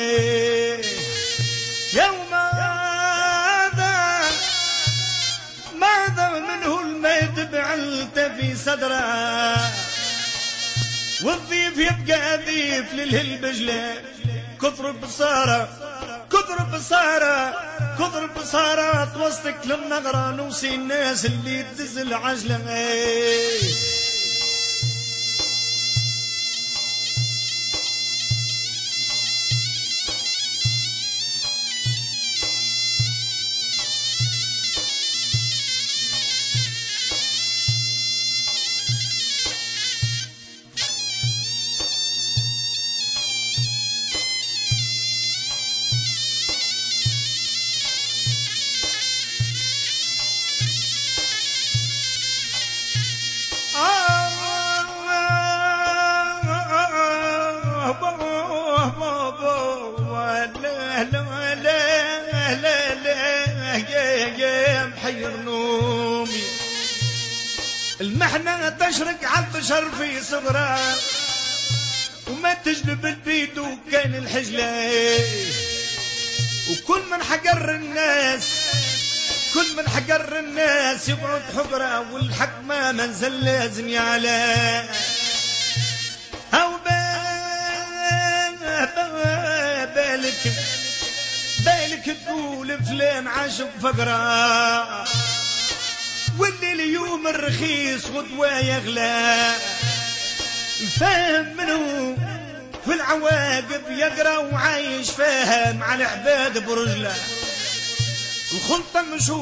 يوم ماذا منه الميت بعلت في صدره، والضيف يبقى أذيف للهل بجله. كثر بصارة توسطك للنغرة، نوصي الناس اللي تدز العجلة. المحنة تشرق على البشر في صغره، وما تجلب البيت وكان الحجلة. وكل من حقر الناس يقعد حقره، والحق ما منزل لازم يعلى. أو بالك تقول فلان عاشق فقره، واللي اليوم الرخيص غدوة يغلى. الفهم منه في العواقب يقرا، وعايش فاهم على عباد برجله. الخلطة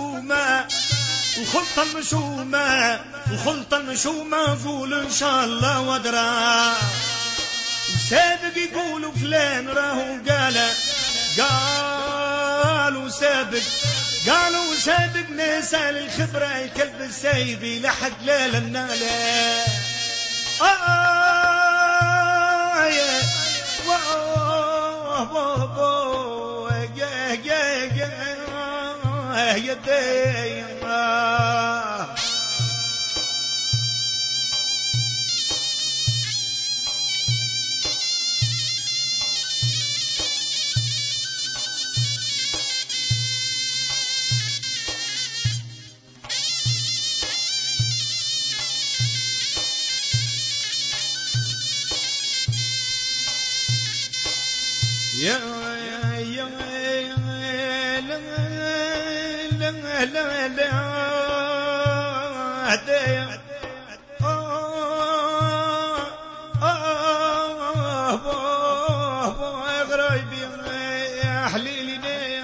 المشومة قول إن شاء الله ودرا. وسابق يقولوا فلان راهو قالوا سابق نسال الخبرة، الكلب السايبي لحق ليلة النالة. غرايبي يا حليلي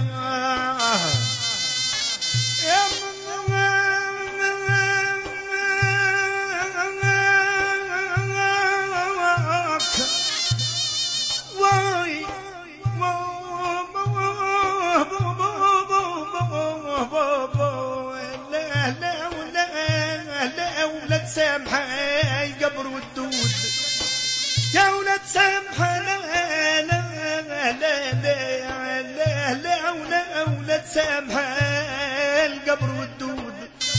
سامحة القبر والدود يا ولد سامحة لا لا لا لا لا لا لا ولد سامحة القبر والدود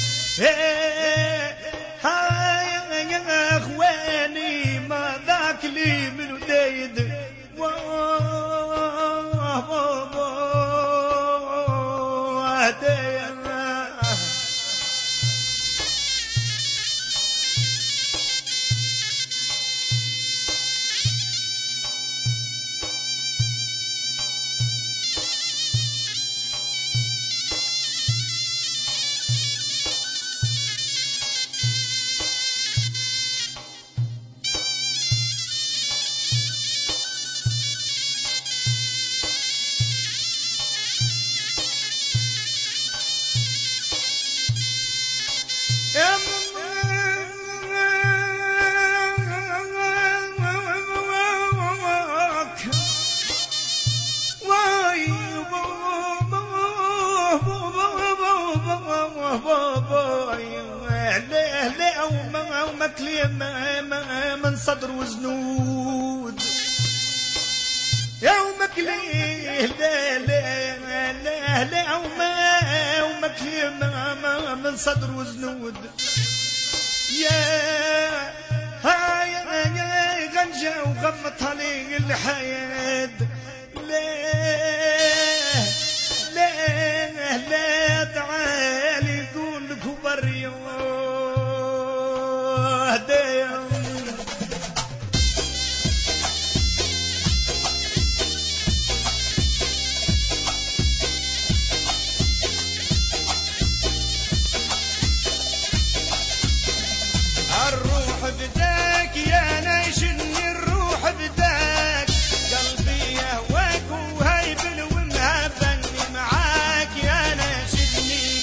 يا اخواني ما ذاك لي من وديد من صدر وزنود يومك ليه لا لا لا لا ومك من صدر وزنود يا هاي يا غنجة وغمطها لي الحياة لا لا لا تعالي قول كبر يوم الروح بداك يا ناشني الروح بداك قلبي يهواك وهيبل ومهبني معاك يا ناشني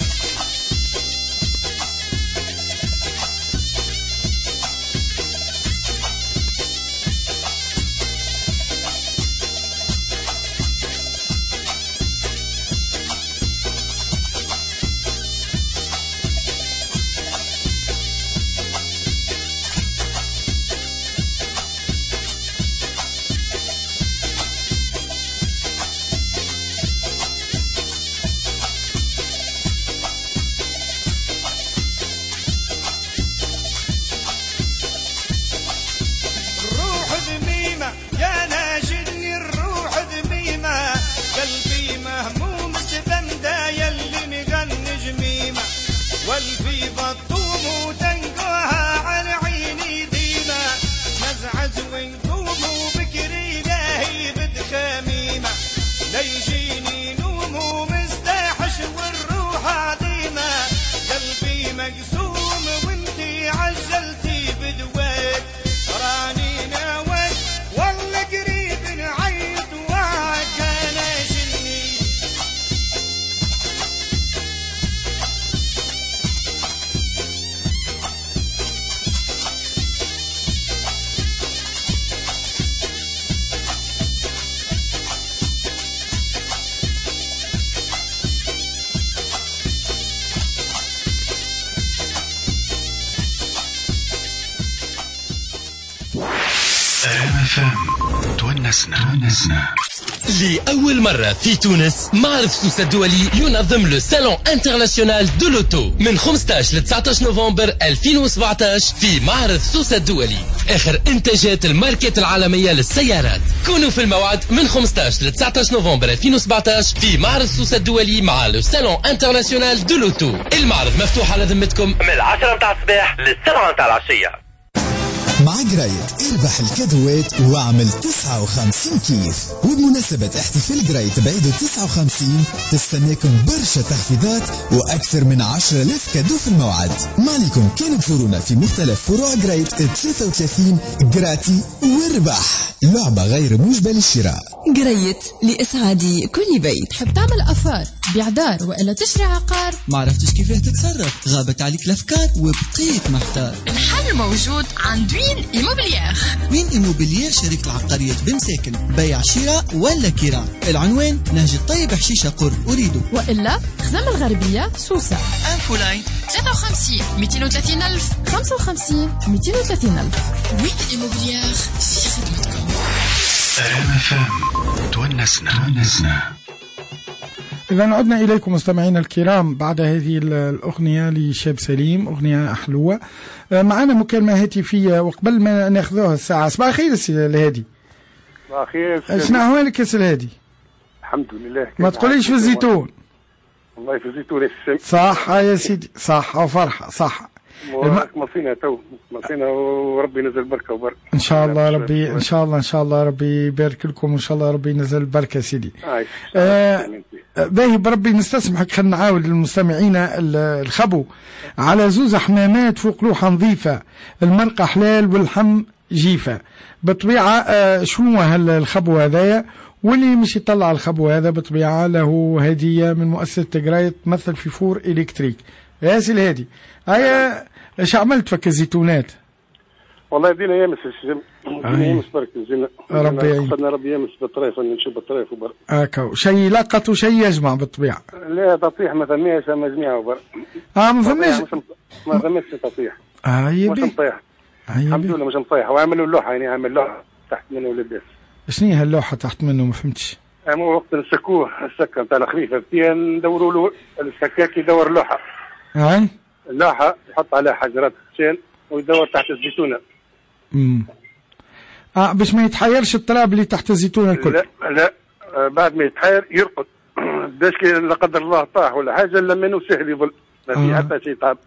والفيضة تطوم وتنقوها على عيني ديما نزعز ونقوم وبكري لاهي بدخميمة ليجيني نوم ومستحش والروح عظيمة قلبي مقسوم وانتي عجلتي بدواك راني ناوي والله قريب نعيط وعك انا شني تونسنا لأول مرة في تونس معرض سوسة الدولي ينظم لو سالون انترناسيونال دو لوتو من 15 ل 19 نوفمبر 2017 في معرض سوسة الدولي آخر إنتاجات الماركات العالمية للسيارات. كونوا في الموعد من 15 ل 19 نوفمبر 2017 في معرض سوسة الدولي مع لو سالون انترناسيونال دو لوتو. المعرض مفتوح على ذمتكم من 10 متاع الصباح لل7 متاع العشية. مع قرايت اربح الكادوات واعمل 59 كيف. وبمناسبة احتفال قرايت بعيد 59 تستناكم برشا تخفيضات واكثر من 10,000 كادو في الموعد. ما عليكم كان تزورونا في مختلف فروع قرايت 33 قراتي واربح. لعبة غير موجبة للشراء. قريت لإسعاد كل بيت. تحب تعمل أثار بيع دار وإلا تشتري عقار؟ ما عرفتش كيفاه تتصرف، غابت عليك الأفكار وبقيت محتار. الحل موجود عند وين إيموبليير. وين إيموبليير شركة العقاريات بمساكن، بيع شراء ولا كراء. العنوان نهج الطيب حشيشة قرب أريدو، وإلا خدام الغربية سوسة. انفو لاين 53 230 ألف 55 230 ألف. وين إيموبليير في خدمتكم. تونسنا. إذا عدنا إليكم مستمعينا الكرام بعد هذه الأغنية لشاب سليم، أغنية حلوة. معنا مكالمة هاتفية وقبل ما ناخذوها الساعة. صباح الخير السي الهادي. صباح الخير. شنو أحوالك يا سي الهادي؟ الحمد لله. ما تقوليش في الزيتون. والله في الزيتون السم. صحة يا سيدي، صحة وفرحة. صحة. مصينا وربي نزل بركة وبركة ان شاء الله ربي، ان شاء الله ربي يبارك لكم، وان شاء الله ربي ينزل بركة سيدي. باهي بربي نستسمحك، خلينا نعاود للمستمعين الخبو على زوز حمامات فوق لوحة نظيفة، المرقة حلال واللحم جيفة. بطبيعة شنو هالخبو هذايا؟ واللي مش يطلع الخبو هذا بطبيعة له هدية من مؤسسة قرايت تمثل في فور إلكتريك. يا سي الهادي، هيا ايش عملت فك الزيتونات؟ والله دينا يامس دينا يامس برك زينا ربي يعين. قصدنا ربي يامس بالطريف نشوف بالطريف وبرك هكا شيء يلقط وشيء يجمع بالطبيعة. لا تطيح ما ثماش مجميعة وبرك. ما ثماش ما ثماش تطيح. يبي مش مطيح. الحمد لله مش مطيح. وعملوا اللوحة، يعني عمل لوحة تحت منه ولباس. شنو هي اللوحة تحت منه؟ ما فهمتش. مو وقت نسكوه السكة نتاع الخفيفة ندوروا له السكاك يدور لوحة. اللوحة يحط عليها حجرات خشان ويدور تحت الزيتونة. باش ما يتحيرش التراب اللي تحت الزيتونة الكل. لا بعد ما يتحير يرقد باش لا قدر الله طاح ولا حاجة لما انه سهل يظل ما في حتى شيء تعب.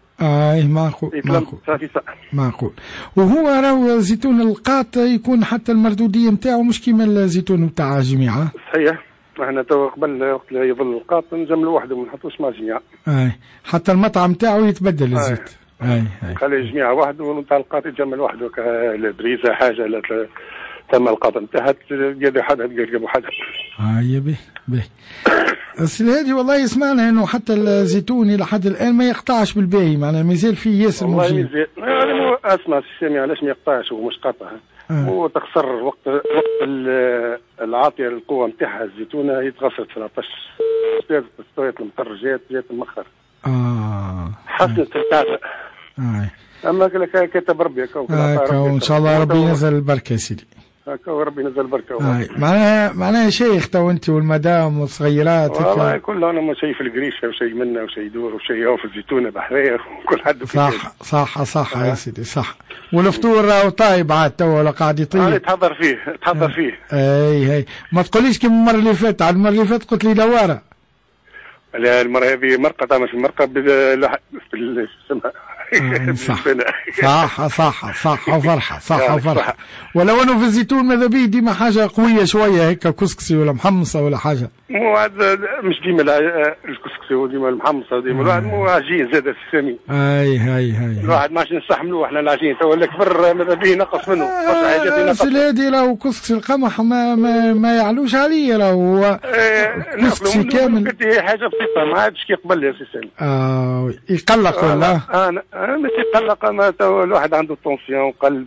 معقول. وهو راهو زيتون القاط يكون حتى المردودية نتاعو مش كيما الزيتون نتاع جميعة. صحيح. احنا تو قبل وقت اللي يظل القاط نجملوا وحده ما نحطوش مع جميع. حتى المطعم نتاعو يتبدل الزيت. خلي جميع وحده ونتاع القاط يجمل وحده كالبريزه حاجه لا تم القاط انتهت يد حدا تلقى حدا. يبي السي الهادي والله يسمعنا انه حتى الزيتون الى حد الان ما يقطعش بالباهي، معناها مازال فيه ياسر موجود. والله اسمع السامي علاش ما يقطعش ومش قاطع. هو تخسر وقت العاطيه القوه نتاعها الزيتونه يتغسل 13 استويت المطر جات المخر. حسنت التعب. اما كلك كتب ربي وان شاء الله ربي ينزل البركه يا سيدي. هكا وربي ينزل البركه. معناها شيخ تو انت والمدام والصغيرات. والله كله انا ما شيء في القريشه وشيء منا وشيء يدور وشيء في الزيتونه بحريه وكل حد. صح يا سيدي صح. والفطور راهو طايب عاد تو ولا قاعد يطيب. تحضر فيه. اي ما تقوليش كيما المره اللي فاتت. على المره اللي فاتت قلت لي دواره. لا المره هذه مرقه تعمل في المرقه في اسمها صح وفرحه. ولو انه في الزيتون ماذا بيه ديما حاجه قويه شويه هيك كسكسي ولا محمصه ولا حاجه. مو مش ديما الكسكسي وديما المحمصه وديما الواحد مو عجين زاد السامي. هاي الواحد ماش نستحملوه احنا العجين تو الكبر ماذا بيه نقص منه برشا حاجات ينقص. الهادي راهو كسكسي القمح ما يعلوش عليه راهو كسكسي كامل. حاجه بسيطه ما عادش كي قبل يا سي سامي. يقلق ولا؟ انا مش يقلق. ما الواحد عنده طونسيون قلب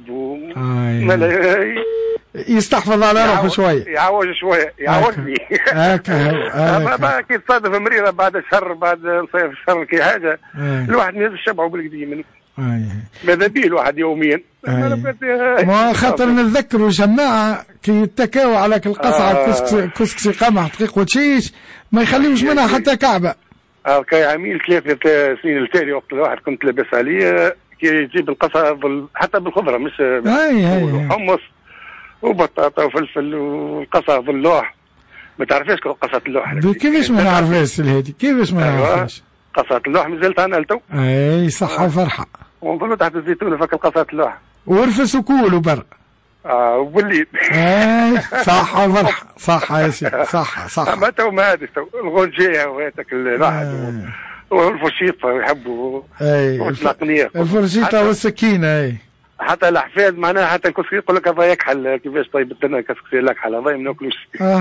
يستحفظ على روحه شويه. يعوج شويه يعوجني. هكا كي تصادف مريضه بعد شهر بعد صيف شهر كي حاجه الواحد ما ينزلش شبعه بالكدي منه. ماذا بيه الواحد يوميا. ما خاطر نتذكروا جماعه كي يتكاو على القصعه كسكسي قمح دقيق وتشيش ما يخليوش منها حتى كعبه. كي عميل 3 سنين التالي وقت الواحد كنت لاباس عليه كي يجيب القصعه حتى بالخضره مش حمص وبطاطا وفلفل والقصعه باللوح. ما تعرفيش قصعه اللوح. كيفاش ما نعرفهاش الهادي؟ كيفاش ما نعرفهاش؟ قصعه اللوح مازالت عندنا لتو. صحه وفرحه. ونظلوا تحت الزيتونه فك قصعه اللوح. ورفس وكول وبر. وبالليل. صح وفرح صح يا سيدي صح. ما تو ما هذا الغنجيه وهاتك الواحد والفرشيطه يحبوا. والتقنيه. الفرشيطه والسكينه. حتى الحفاد معناها حتى الكسكسي يقول لك هذا يكحل كيفاش طيب لنا كسكسي لكحل هذا ما ناكلوش.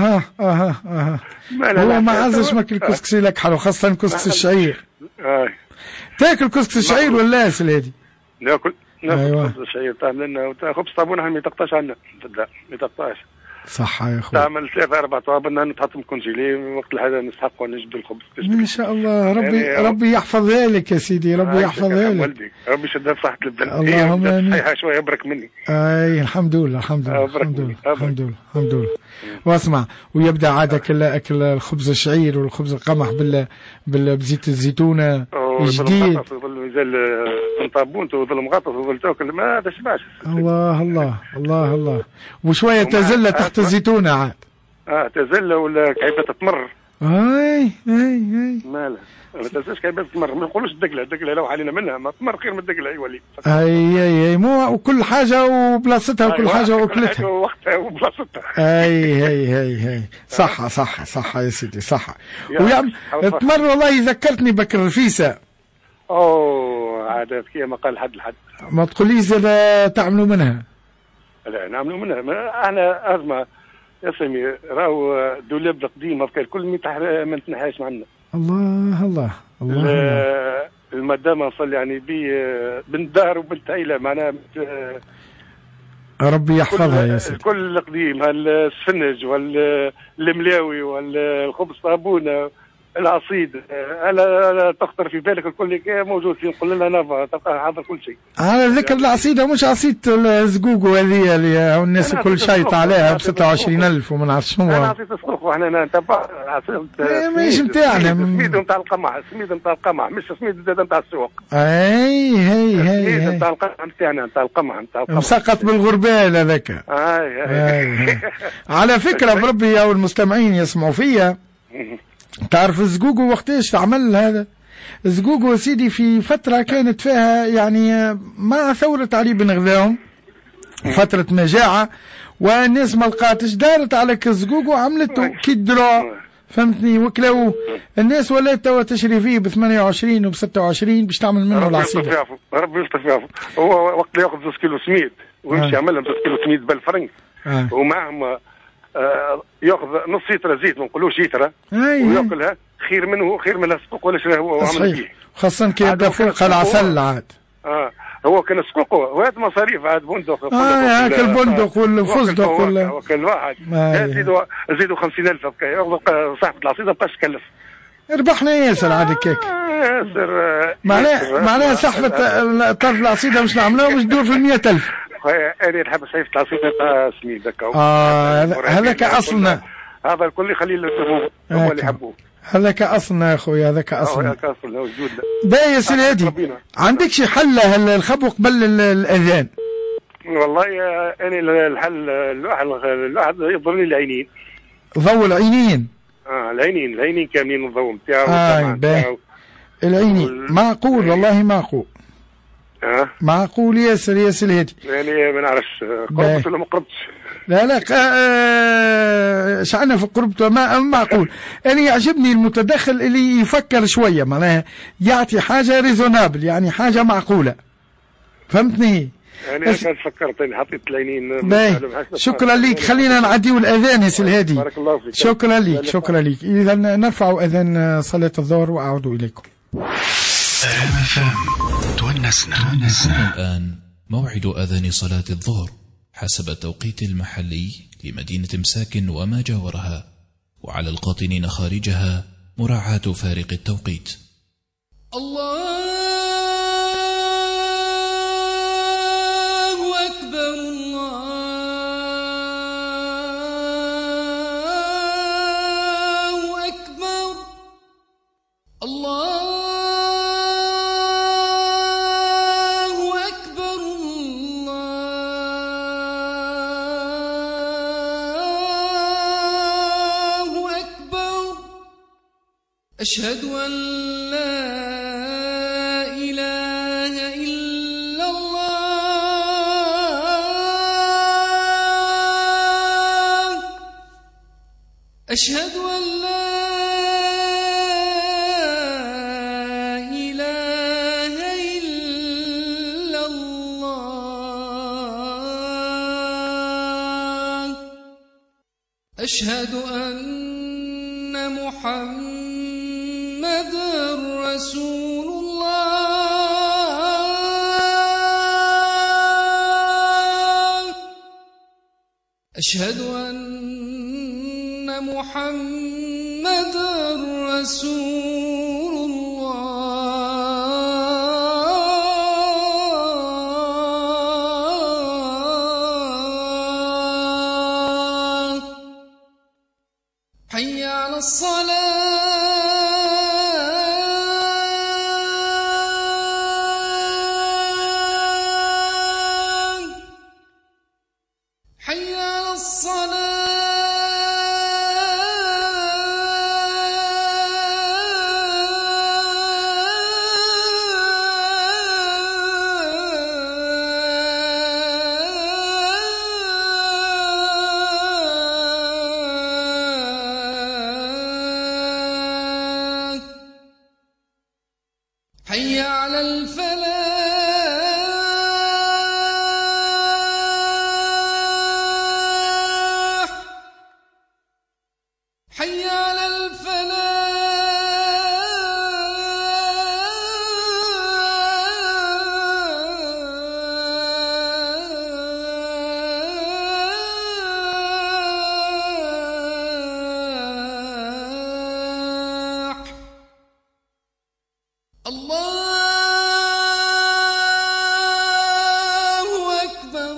هو ما عزش ماكل الكسكسي لكحل وخاصه كسكسي الشعير. تاكل كسكسي الشعير ولا هذه؟ ناكل خبز الشعير تعمل لنا خبز طابونه ما يتقطعش عندنا ما يتقطعش. صح يا اخويا. تعمل 3-4 طوابنا نتحطهم كونجيلي وقت الحاجه نستحقوا نجبدوا الخبز. ان شاء الله ربي يحفظها لك يا سيدي ربي يحفظها لك. ربي يشدها في صحة البلد. اللهم امين. صحيحه شويه برك مني. الحمد لله. واسمع ويبدا عاد اكل الخبز الشعير والخبز القمح بزيت الزيتونه جديد. يظل طابونت وظل مغطس وظل تاكل ما تشبعش. الله وشويه تزله تحت الزيتونه عاد. تزله ولا كعيبه تمر. اي مالها ما تنساش كعيبه تمر ما نقولوش الدقله لو علينا منها ما تمر خير من الدقله يولي. اي مو وكل حاجه وبلاصتها وكل حاجه واكلتها وقتها وبلاصتها. اي صح يا سيدي صح. ويا التمر والله ذكرتني بكر رفيسه. عادات كيما قال حد ما تقوليش زاد تعملوا منها. لا نعملوا منها احنا ازمه يا سامي راهو دولاب قديم هكا الكل ما تنحاش معنا. الله المدام نصلي يعني بنت دار وبنت عيله معناها ربي يحفظها يا سيدي. الكل القديم السفنج والملاوي والخبز طابونه العصيد الا تخطر في بالك الكل موجود فيه نقول لها نافا تلقى حاضر كل شيء. على ذكر العصيده مش عصيد الزقوقو هذه اللي الناس الكل شايط عليها ب 26,000 وما نعرف شنو. انا عصيد السوق احنا نتبع عصيد مش نتاعنا سميد نتاع القمح مش سميد نتاع السوق. هي سميد نتاع القمح نتاعنا نتاع القمح مسقط بالغربال هذاك. على فكره بربي يا المستمعين يسمعوا فيا تعرف الزقوقو وقتاش تعمل هذا؟ الزقوقو سيدي في فترة كانت فيها يعني مع ثورة علي بن غذاهم فترة مجاعة والناس ما لقاتش دارت على الزقوقو وعملته كي الدراع فهمتني وكلاو الناس ولات توا تشري فيه ب 28 وب 26 باش تعمل منه العصير. ربي يلطف يعفو. هو وقت ياخذ 2 كيلو سميد ويمشي يعمل 2 كيلو سميد بالفرنك ومعهم ياخذ نص لتر زيت ما نقولوش لتر وياكلها خير من السقوق ولا شنو هو عمل فيه. خاصة كي يبدا فوق العسل عاد. هو كان السقوق وهات مصاريف عاد بندق. هاك البندق والفستق ولا كان واحد زيدوا 50,000 هكا ياخذ صاحب العصيده ما بقاش تكلف. ربحنا ياسر عاد هكاك. ياسر معناها صاحبة طرف العصيده مش نعملوها مش تدور في 100,000. انا نحب صحيفه العصيده تاع سميد هكا. هذاك اصلنا. هذا الكل يخليه للجمهور هم اللي يحبوه. هذاك اصلنا يا خويا هذاك اصلنا. هذاك اصلنا وجود. باهي يا سيدي هادي عندك شي حل الخبو قبل الاذان؟ والله انا الحل الواحد يضرني العينين. ضوء العينين. العينين كاملين الضوء نتاعو. العينين معقول والله معقول. معقول ياسر هادي. يعني ما نعرفش قربت ولا ما قربتش. لا شعنا في قربته ما معقول. أنا يعجبني المتدخل اللي يفكر شوية معناها يعطي حاجة ريزونابل يعني حاجة معقولة فهمتني. يعني فكرت اني حطيت العينين. شكرا ليك خلينا نعديو الأذان يا سي هادي. بارك الله فيك. شكرا ليك إذا نرفع أذان صلاة الظهر وأعود إليكم. تونسنا الآن موعد أذان صلاة الظهر حسب التوقيت المحلي لمدينة مساكن وما جاورها وعلى القاطنين خارجها مراعاة فارق التوقيت. الله أكبر الله أكبر الله أشهد أن لا إله إلا الله أشهد أن لا إله إلا الله أشهد أن محمد رسول الله أشهد أن محمد رسول الله حي على الصلاة حي على الصلاة حي على الفلاح حي على الفلاح الله أكبر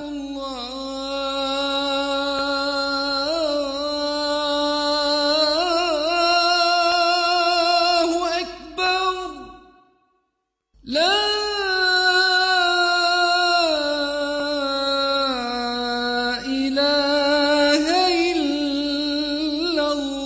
الله أكبر لا إله إلا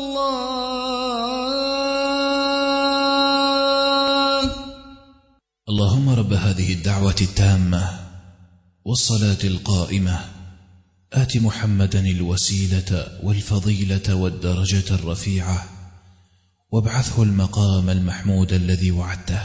الله اللهم رب هذه الدعوة التامة والصلاة القائمة آت محمدا الوسيلة والفضيلة والدرجة الرفيعة وابعثه المقام المحمود الذي وعدته.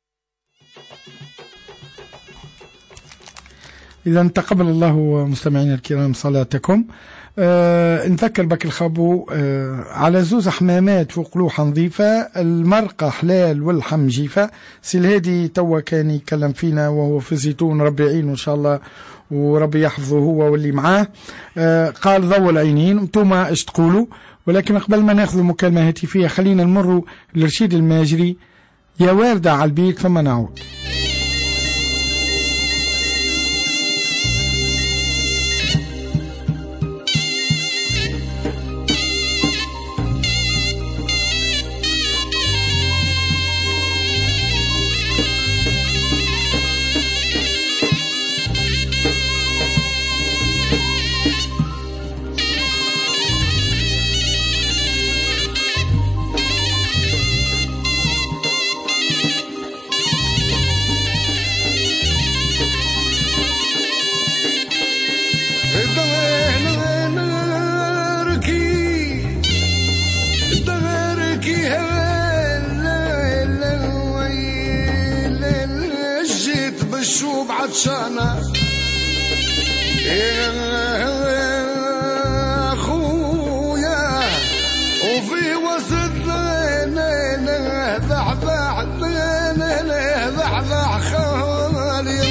إذا تقبل الله مستمعين الكرام صلاتكم. نذكر بك الخابو على زوز حمامات وقلوحة نظيفة، المرقة حلال واللحم جيفة. سي الهادي توا كان يكلم فينا وهو في الزيتون، ربي يعينه إن شاء الله وربي يحفظه هو واللي معاه. قال ضوء العينين. انتوما ايش تقولوا؟ ولكن قبل ما ناخذ مكالمة هاتفية خلينا نمروا لرشيد الماجري يا واردة على البيت ثم نعود. الشوب عطشانة يا أخويا وفي وسطنا ضحضح خالي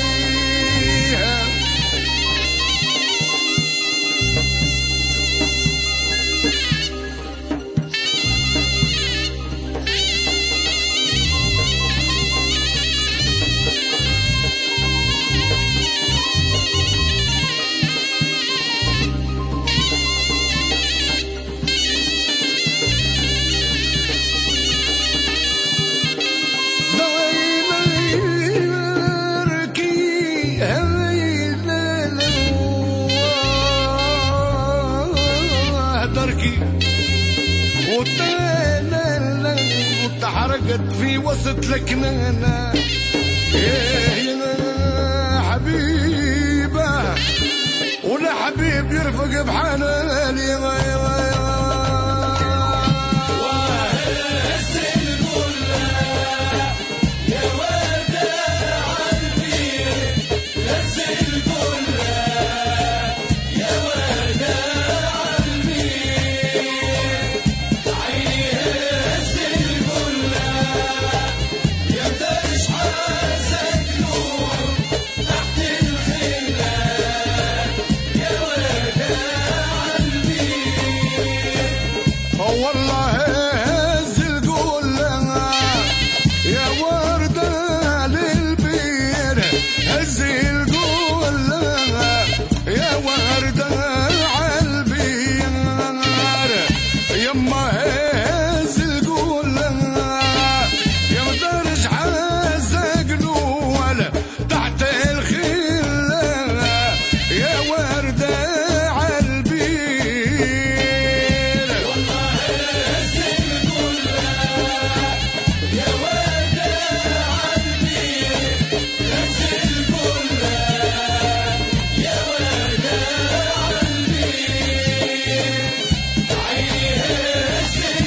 وتحرقت في وسط الكنانة يا حبيبة ولا حبيب يرفق بحنان والله هز القول يا وردة للبير هز القول يا وردة عالبير يما هز القول يا مدرج عزق نول تحت الخيل يا وردة عالبير والله هز القول يا وردة عالبير هز القول يا وردة عالبير عيني هز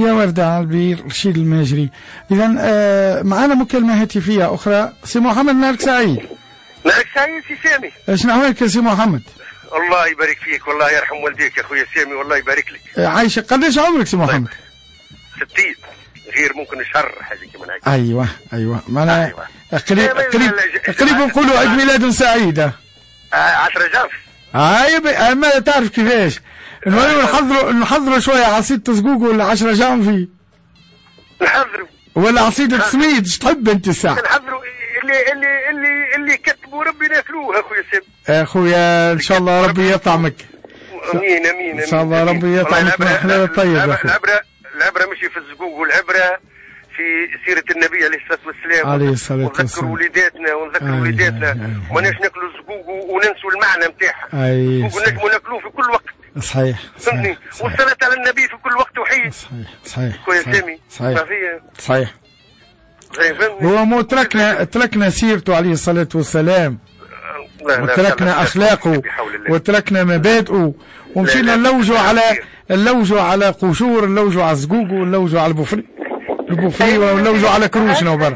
يا وردة على البير رشيد الماجري. إذا معنا مكالمة هاتفية أخرى. سي محمد نهارك سعيد. نهارك سعيد سي سامي. شنو أحوالك يا سي محمد؟ الله يبارك فيك، والله يرحم والديك يا خويا سامي، والله يبارك لك. عايشة. قداش عمرك سي محمد؟ 60 غير ممكن شهر حاجة كيما هيك. أيوة معناها قريب نقولوا عيد ميلاد سعيد. 10 جرف. ما تعرف كيفاش المهم نحضروا شويه عصيده زقوق ولا 10 جانفي نحضروا ولا عصيده سميد. ايش تحب انت الساعه؟ نحضروا اللي كتبوا ربي ناكلوه اخويا سيب. اخويا ان شاء الله ربي يطعمك. امين ان شاء الله ربي يطعمك من الحلال الطيب. العبره مش في الزقوق، والعبره في سيره النبي عليه الصلاه والسلام. عليه الصلاه والسلام. ونذكر وليداتنا وماناش ناكلوا الزقوق وننسوا المعنى نتاعها. الزقوق نجموا ناكلوه في كل وقت. صحيح. والصلاة على النبي في كل وقت وحيد. صحيح. خويا سامي. صحيح. هو مو تركنا سيرته عليه الصلاة والسلام، وتركنا أخلاقه، وتركنا مبادئه، ومشينا نلوجوا على قشور، نلوجوا على الزقوق، ونلوجوا على البوفري ونلوجوا على كروشنا وبرا.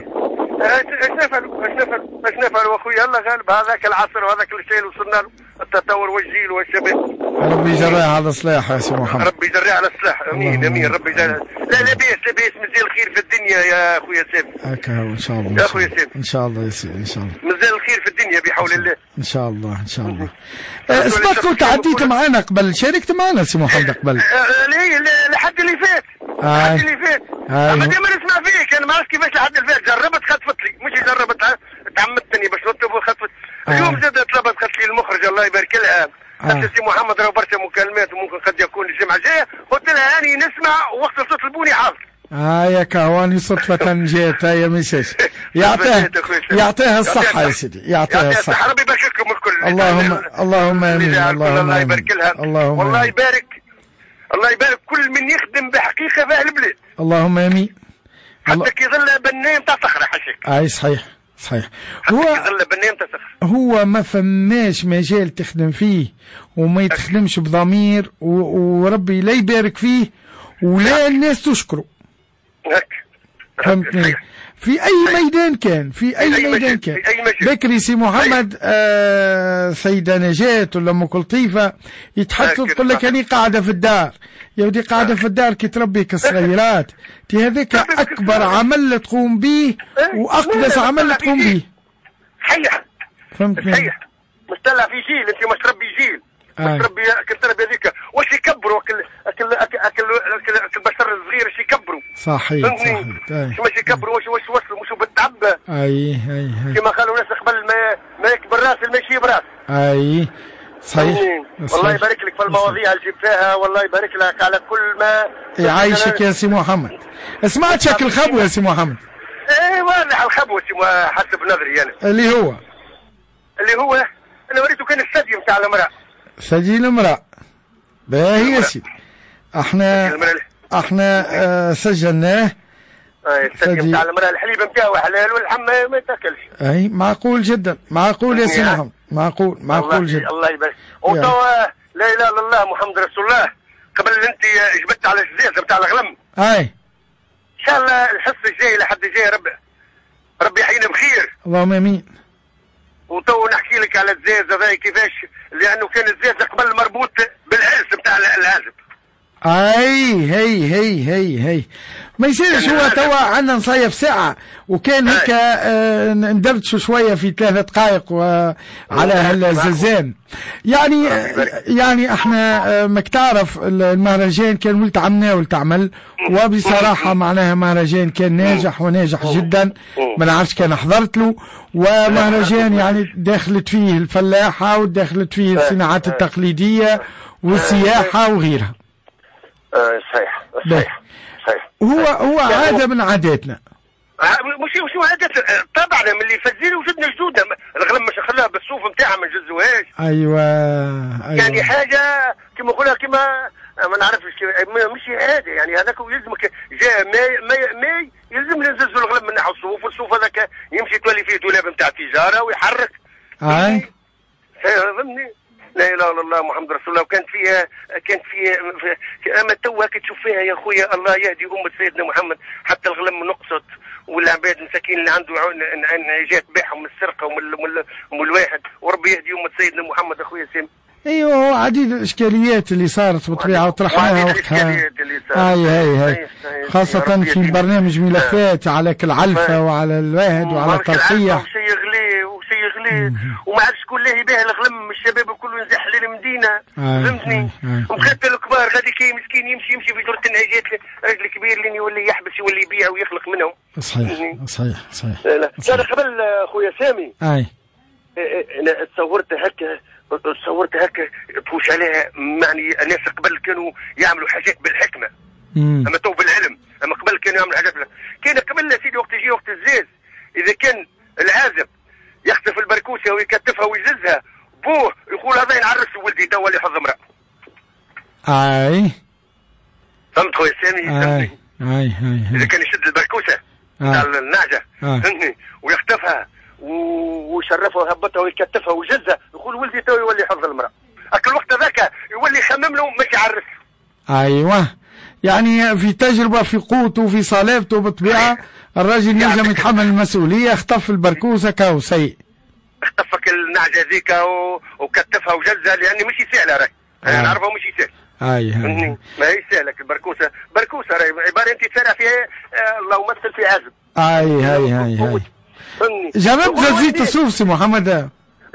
اش نفعلوا اخويا؟ الله غالب، هذاك العصر وهذاك الشيء وصلنا له، التطور والجيل والشباب. ربي يجريها على الصلاح يا سي محمد. ربي يجريها على الصلاح. امين. ربي يجريها. لا باس مازال الخير في الدنيا يا اخويا سامي. هكا ان شاء الله يا اخويا سامي. ان شاء الله يا سيدي ان شاء الله. مازال الخير في الدنيا بحول الله. ان شاء الله. سبق كنت عديت معنا قبل، شاركت معنا سي محمد قبل. لحد اللي فات. اما ديما نسمع فيك، انا ما عرفت كيفاش لحد اللي فات. جربت خطفت لي، مش جربت تعمدتني باش نطلب وخطفت. اليوم زاد طلبت خطفت لي المخرج الله يبارك لها. قلت سي محمد راه برشا مكالمات وممكن قد يكون الجمعه الجايه، قلت لها اني نسمع وقت تطلبوني حاضر. يا كهواني صدفة جات هيا مشاش. يعطيها الصحة يا سيدي، يعطيها الصحة. ربي يبارك لكم الكل. اللهم امين. الله يبارك لها. والله يبارك. الله يبارك كل من يخدم بحقيقة في أهل البلاد. اللهم امين. حتى كي ظل بنايم تاع صخرة حشك. صحيح. هو ما فماش مجال تخدم فيه وما يتخدمش بضمير، وربي لا يبارك فيه ولا الناس تشكره. فهمتني؟ في أي ميدان كان، بكري سي محمد سيدة نجاة ولا أم كلطيفة يتحدث تقول لك أنا قاعدة في الدار. يا ودي قاعدة في الدار كي تربي كالصغيرات، هذاك أكبر عمل تقوم به وأقدس عمل تقوم به. صحيح. فهمتني؟ صحيح. مش تلع في جيل، أنت مش تربي جيل. مش تربي كالتربية هذيك، واش يكبروا البشر الصغير اش يكبروا. صحيح. مش يكبروا واش وصلوا مش بالتعبى. اي كما قالوا الناس قبل ما يكبر راس المشي براس. صحيح. والله يبارك لك في المواضيع اللي جبتها، والله يبارك لك على كل ما يعيشك يا سي محمد. سمعت شكل الخبوة يا سي محمد؟ واضح الخبوة حسب نظري انا. اللي هو انا وريته كان الثدي نتاع المرأة. ثدي المرأة. باهي يا سيدي. احنا سجلناه. الثدي نتاع المرأة الحليب نتاعو حلال واللحم ما يتاكلش. اي معقول جدا، معقول يا سي محمد، معقول جدا. الله يبارك. وتوا لا اله الا الله محمد رسول الله. قبل انت جبت على الجزازة بتاع الغلم. ان شاء الله الحصة الجاي لحد الجاي ربي يحيينا بخير. اللهم امين. وتو نحكي لك على الزاز هذا كيفاش، لانه كان الزاز قبل مربوط بالعرس بتاع العازب. هي ما يصيرش. هو توا عندنا نصيف ساعة وكان هيك ندردشوا شوية في 3 دقائق على هالزلزال. يعني احنا ماك تعرف المهرجان كان ولت عمل وبصراحة معناها مهرجان كان ناجح وناجح جدا. ما نعرفش كان حضرت له. ومهرجان يعني دخلت فيه الفلاحة ودخلت فيه الصناعات التقليدية والسياحة وغيرها. صحيح. هو عادة من عاداتنا. مش عادة طبعا من اللي فزينا وجدنا جدودنا. الغلم مش خلاها بالصوف نتاعها ما نجزوهاش. ايوه. يعني حاجة كما نقولها كما ما نعرفش مش عادة. يعني هذاك يلزمك جاء ماي يلزم ننزلوا الغلم من ناحية الصوف، والصوف هذاك يمشي تولي فيه دولاب نتاع تجارة ويحرك. فهمني. لا اله الا الله محمد رسول الله. وكانت فيها اما تو تشوف فيها يا خويا الله يهدي امه سيدنا محمد، حتى الغلم نقصت والعباد مساكين اللي عنده جات بيعهم السرقه ومن الواحد، وربي يهدي امه سيدنا محمد اخويا سامي. ايوه عديد الاشكاليات اللي صارت بطبيعه وطرحناها وقتها. هاي خاصه في برنامج ملفات على كل علفه وعلى الواحد وعلى الترقيه وشي يغلي وما عادش شكون لاهي بها الغلم، الشباب الكل ينزح للمدينه فهمتني. ومخاطر الكبار غادي كي مسكين يمشي في دور التنهيجات راجل كبير لين يولي يحبس يولي يبيع ويخلق منهم. صحيح. انا قبل خويا سامي انا تصورت هكا تفوش عليها، يعني الناس قبل كانوا يعملوا حاجات بالحكمه اما تو بالعلم. اما قبل كانوا يعملوا حاجات كان قبل سيدي وقت يجي وقت الزاز اذا كان العازب يخطف البركوسه ويكتفها ويززها بوه يقول هذا ينعرس ولدي تو اللي يحض امراه. فهمت خويا سامي؟ اذا كان يشد البركوسه تاع النعجه فهمتني ويخطفها ويشرفها ويهبطها ويكتفها ويجزها يقول ولدي تو يولي يحض المراه. اكل الوقت هذاك يولي يخمم له مش يعرس. ايوه يعني في تجربه في قوته وفي صلابته بطبيعه الراجل ينجم يتحمل المسؤوليه. اخطف البركوسه كاو سيء، اخطفك النعجه ذيك وكتفها وجزها لاني مش سهله راهي انا نعرفها مش سهله. ما هي سهله البركوسه. راهي عباره انت تسرع فيها لو مثل في عازب. هاي جربت زيت الصوف سي محمد؟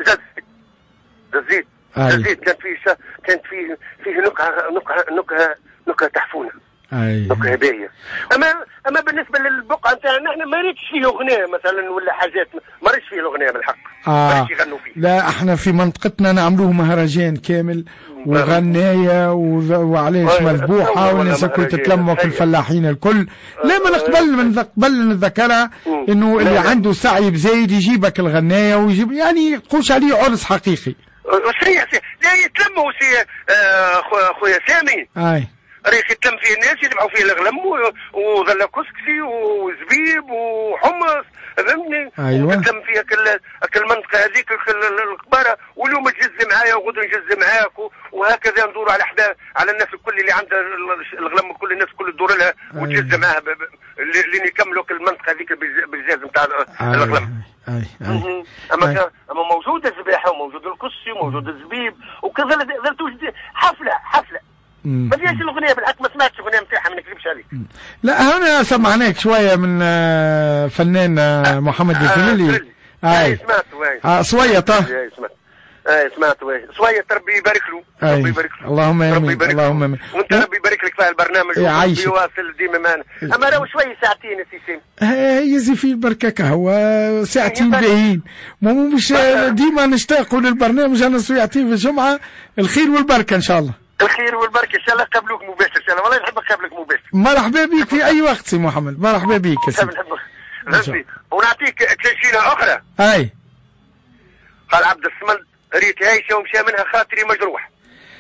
زيت كانت فيه نكهه تحفونه. نكهه باهيه. اما بالنسبه للبقعه نتاعنا احنا ما ريتش فيه اغنيه مثلا ولا حاجات، ما ريتش فيه الاغنيه بالحق. ما ريتش يغنوا فيه. لا احنا في منطقتنا نعملوه مهرجان كامل وغنايه وعليه مذبوحه والناس الكل تتلموا في الفلاحين الكل. لا من قبل نتذكرها انه اللي عنده سعي بزايد يجيبك الغنايه ويجيب يعني تقولش عليه عرس حقيقي. لا يتلموا خويا سامي. ريخ يتلم فيه الناس يذبحوا فيه الغلم وظل كسكسي وزبيب وحمص فهمتني. يتلم فيها كل المنطقه هذيك الكباره، واليوم تجز معايا وغدو نجز معاك وهكذا ندور على الناس الكل اللي عندها الغلم كل الناس كل تدور لها وتجز معاها لين يكملوا المنطقه هذيك بالجاز نتاع الغلم. اما موجود الذبيحه وموجود الكسي وموجود الزبيب وكذا توجد حفله ما فيهاش الاغنيه بالحق. ما سمعتش الاغنيه نتاعها ما نكذبش عليك. لا هنا سمعناك شويه من فنان محمد الزليلي. سمعت صويطه. سمعت صوية. ربي يبارك له. ربي يبارك له. اللهم امين. اللهم امين. وانت ربي يبارك لك في البرنامج ويواصل ديما معنا. اما راهو شويه ساعتين يا سي سامي. يزي في البركه قهوه ساعتين باهيين. مش ديما نشتاقوا للبرنامج. انا ساعتين في الجمعه. الخير والبركه ان شاء الله. الخير والبركه ان شاء الله. قبلوك مباشر ان شاء الله. والله نحب نقابلك مباشر. مرحبا بك في اي وقت سي محمد. مرحبا بك يا سيدي. نحبك ونعطيك تنشينه اخرى. قال عبد الصمد ريت هايشه ومشى منها خاطري مجروح.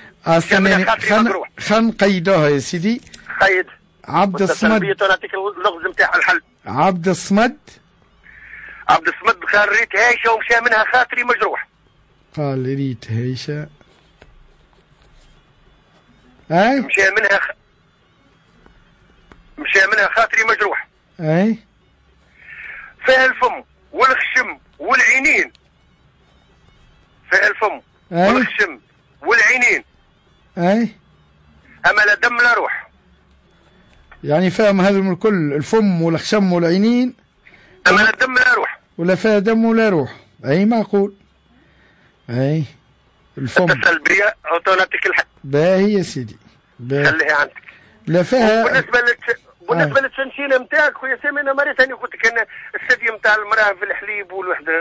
خلينا نقيدوها يا سيدي. قيد عبد الصمد. نعطيك اللغز نتاع الحل. عبد الصمد قال ريت هايشه ومشى منها خاطري مجروح. قال ريت هايشه مشى منها خاطري مجروح. فيها الفم والخشم والعينين. والخشم والعينين. اما لا دم لا روح. يعني فاهم هذا من الكل الفم والخشم والعينين. اما لا دم لا روح. ولا فيها دم ولا روح. معقول. الفم. اتصل بيا اوتوناتيك الحق. باهي يا سيدي. خليها عندك. لا فيها. بالنسبه للتنشينه نتاعك خويا سامي انا مريت ثاني قلت لك الثدي نتاع المراه في الحليب والوحده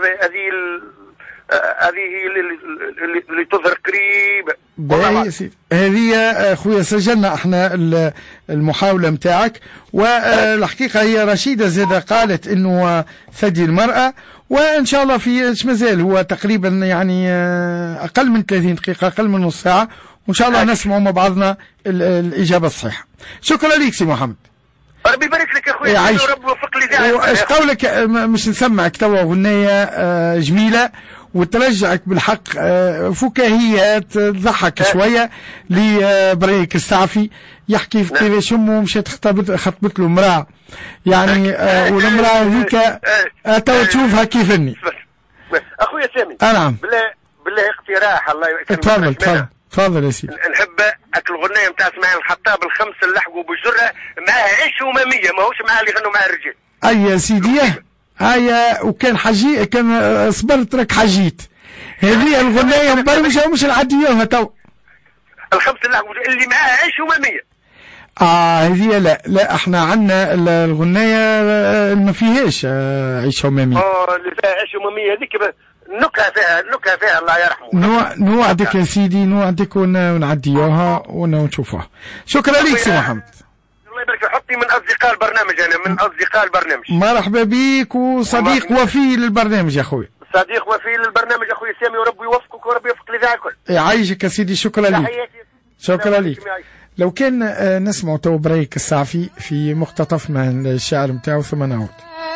هذه هي اللي تظهر قريب. باهي يا سيدي. هذه خويا سجلنا احنا المحاوله نتاعك. والحقيقه هي رشيده زاده قالت انه ثدي المراه وان شاء الله في ايش مازال هو تقريبا يعني اقل من 30 دقيقه اقل من نص ساعه وان شاء الله نسمع مع بعضنا الاجابه الصحيحه. شكرا لك سي محمد. ربي يبارك لك يا خويا. ورب يوفق لي. ايش قولك مش نسمعك توا اغنيه جميله وترجعك بالحق فكاهيات تضحك شويه لبريك السعفي يحكي في كيفاش امه مشات خطبت له امراه يعني والامراه هذيك تو تشوفها كيفني. اخويا سامي نعم بالله اقتراح الله يكرمك. تفضل يا سيدي. نحب الغنية نتاع اسماعيل الخطاب الخمس اللحقوا بالجرة معاها عيش ومامية ماهوش معاها اللي يغنوا معاها الرجال. اي يا سيدي هيا وكان حجي كان صبرت لك حجيت هذه الغنية مبرمجة ومش نعديوها تو الخمس اللحقوا اللي معاها عيش ومامية. هذه لا احنا عندنا الغنية ما فيهاش عيش ومامية. اللي فيها عيش ومامية هذيك نكهة فيها الله يرحمه. نوعدك يا سيدي نوعدك ونعديوها ونشوفوها. شكرا لك سي محمد. الله يبارك فيك. حطي من اصدقاء البرنامج انا من اصدقاء البرنامج. مرحبا بيك وصديق وفي للبرنامج يا اخوي. صديق وفي للبرنامج اخوي سامي وربي يوفقك وربي يوفق الاذاعه الكل. يعيشك يا سيدي. شكرا لك. شكرا لك. لو كان نسمع تو بريك السعفي في مقتطف من الشعر نتاعو ثم نعود.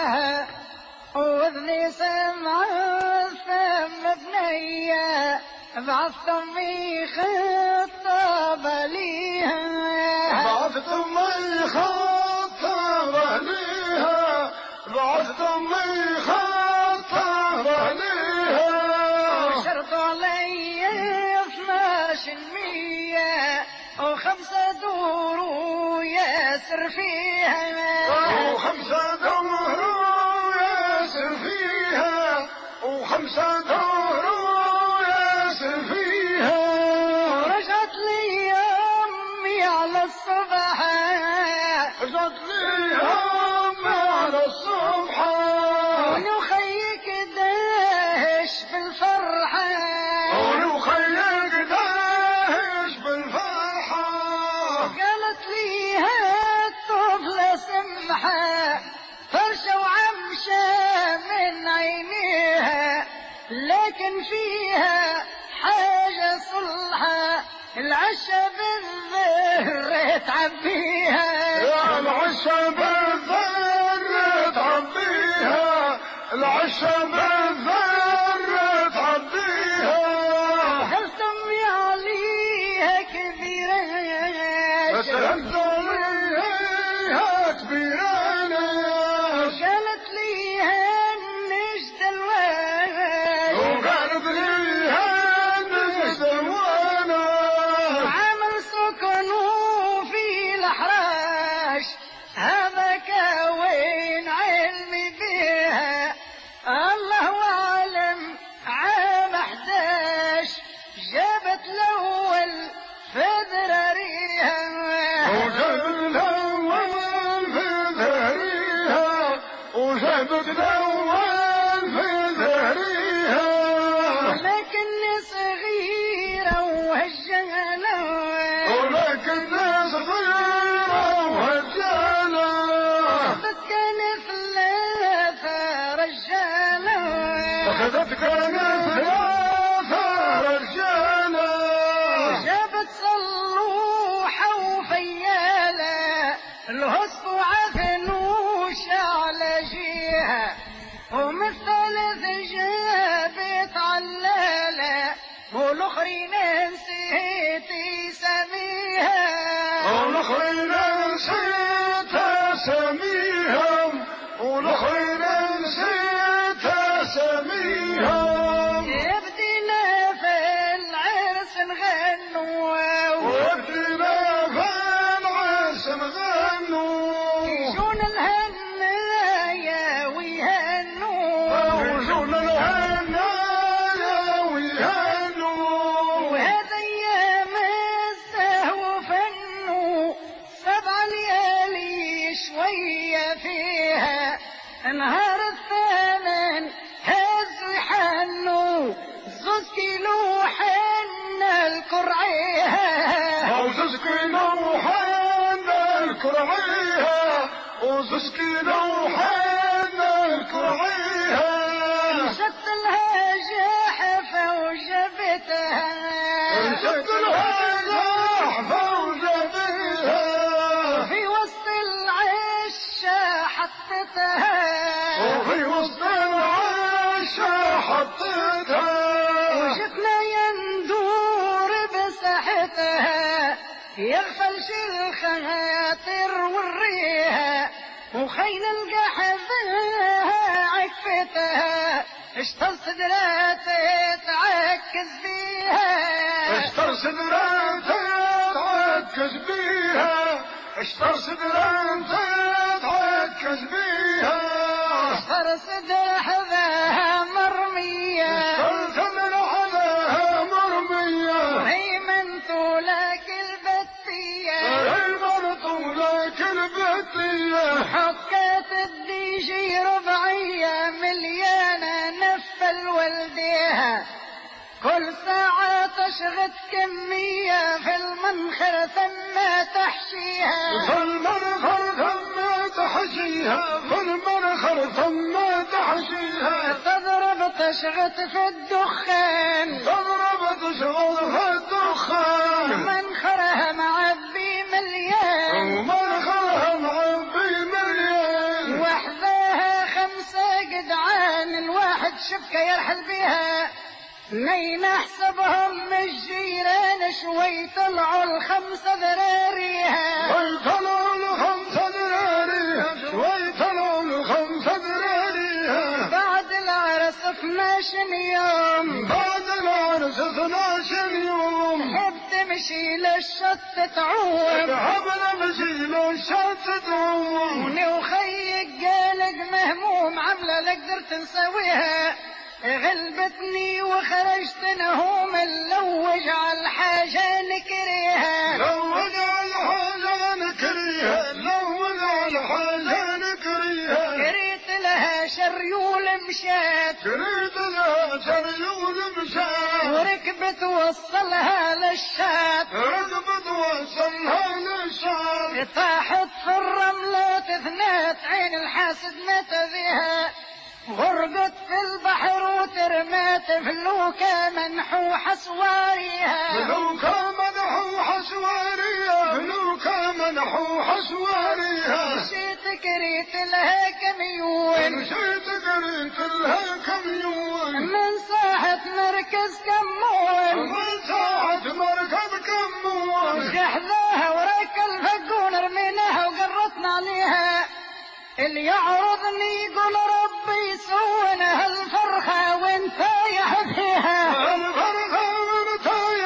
بعثتم خطاب ليها بعثتم خطاب ليها بعثتم خطاب ليها شرط علي 1200 و5 دور ياسر فيها و5 دور ياسر فيها و5 دور رجعت لي أمي على الصبح رجعت لي أمي على الصبح ونخيك داهش بالفرحة ونخيك داهش بالفرحة قالت لي هالطفلة سمحة فرشة وعمشة من عينيها لكن فيها حاجة صلحة العشا بالذر تعبيها العشا بالذر تعبيها العشا بالذر تعبيها دخلت أمي عليها كبيرة دخلت عليها كبيرة قالت لي هنش دلوقتي وقالت لي عمل سكنوا في الأحراش هذا كوين علمي بيها الله أعلم عام 11 جابت الأول في ذراريها وجابت الأول في ذراريها وجابت الأول في ذراريها لكني صغيرة وهجالة ولكني صغيرة وهجالة أخذت كان 3 رجالة أخذت كان 3 رجالة جابت صلوحة وفيالة الهص وعفنوش على جيها ومثلث جابت علالة والاخرين نسيت سميها والاخرين نسيت سميها والاخرين نسيت سميها يبدينا في العرس نغنوا ويبدينا في العرس نغنوا يجون الهنايا ويهنوا ويجون الهنايا ويهنوا وهذا ايام الزهو فنوا 7 ليالي شويه فيها نهار الثامن هزوا يحنوا 2 كيلو حنا الكرعيها 2 كيلو حنا الكرعيها و2 كيلو حنا الكرعيها شفت لها جاحفة وجبتها شفت لها جاحفة وجبتها في وسط العشة حطتها وفي وسط العشة حطيتها وجتنا يندور بساحتها يغفل الخاطر والريها وخيل القحذها عكفتها اشتر صدراتي تعكز بيها اشتر صدراتي تعكز بيها اشتر صدراتي تعكز بيها اشتر صدر حذاها مرمية اشتر صدر حذاها مرمية وهي منطولك البتية هي منطولك البتية حكات الديجي ربعية مليانة نفل والديها كل ساعة تشغت كمية في المنخر ثم تحشيها في المنخر ثم تحشيها في المنخر ثم تحشيها تضرب تشغت في الدخان تضرب تشغت في الدخان منخرها معبي مليان ومنخرها معبي مليان وحذاها 5 جدعان الواحد شبكة يرحل بيها نين احسبهم الجيران شوي طلعوا 5 ذراريها شوي طلعوا 5 ذراريها شوي طلعوا 5 ذراريها بعد العرس 12 يوم بعد العرس 12 يوم تحب تمشي للشط تعوم تحب تمشي للشط تعوم وني وخيك قالك مهموم عملة لا قدرت نسويها غلبتني وخرجت نهوم نلوج على الحاجة نكريها لوج على الحاجة نكريها لوج على الحاجة نكريها كريت لها شريول مشات كريت لها شريول مشات وركبت وصلها للشات ركبت وصلها للشات طاحت في الرملات 2 عين الحاسد مات بها غرقت في البحر وترمات فلوكة منحوحة سواريها فلوكة منحوحة سواريها فلوكة منحوحة سواريها مشيت كريت لها كميون مشيت كريت لها كميون من ساحة مركز كمون من ساحة مركز كمون جحذاها وراك الفقون رميناها وقرطنا عليها اللي يعرضني يقول ربي سونا هالفرخة وانت يحبيها الفرخة وانت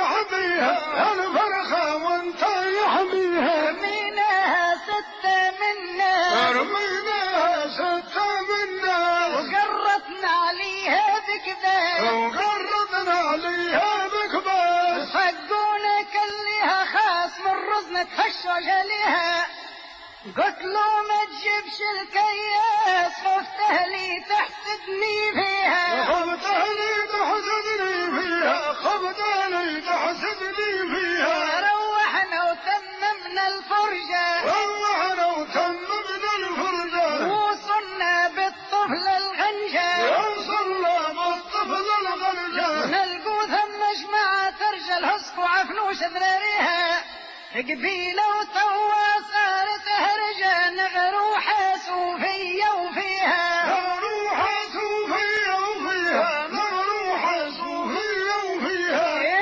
يحبيها الفرخة وانت يحبيها رميناها 6 منا رميناها 6 منا وقرطنا عليها بكباس وقرطنا عليها بكباس فقونا كلها خاص من رزنة تخشش عليها قلت له ما تجيبش الكياس خفته لي تحسدني فيها خفته لي تحسدني فيها خفته لي تحسدني فيها روحنا وتممنا الفرجة روحنا وتممنا الفرجة وصلنا بالطفل الغنجة وصلنا بالطفل الغنجة نلقو ثم جماعة رجال هسك وعفنوش ذراريها قبيلة وتوا صارت هرجة نغروحة صوفية وفيها نغروحة صوفية وفيها نغروحة صوفية وفيها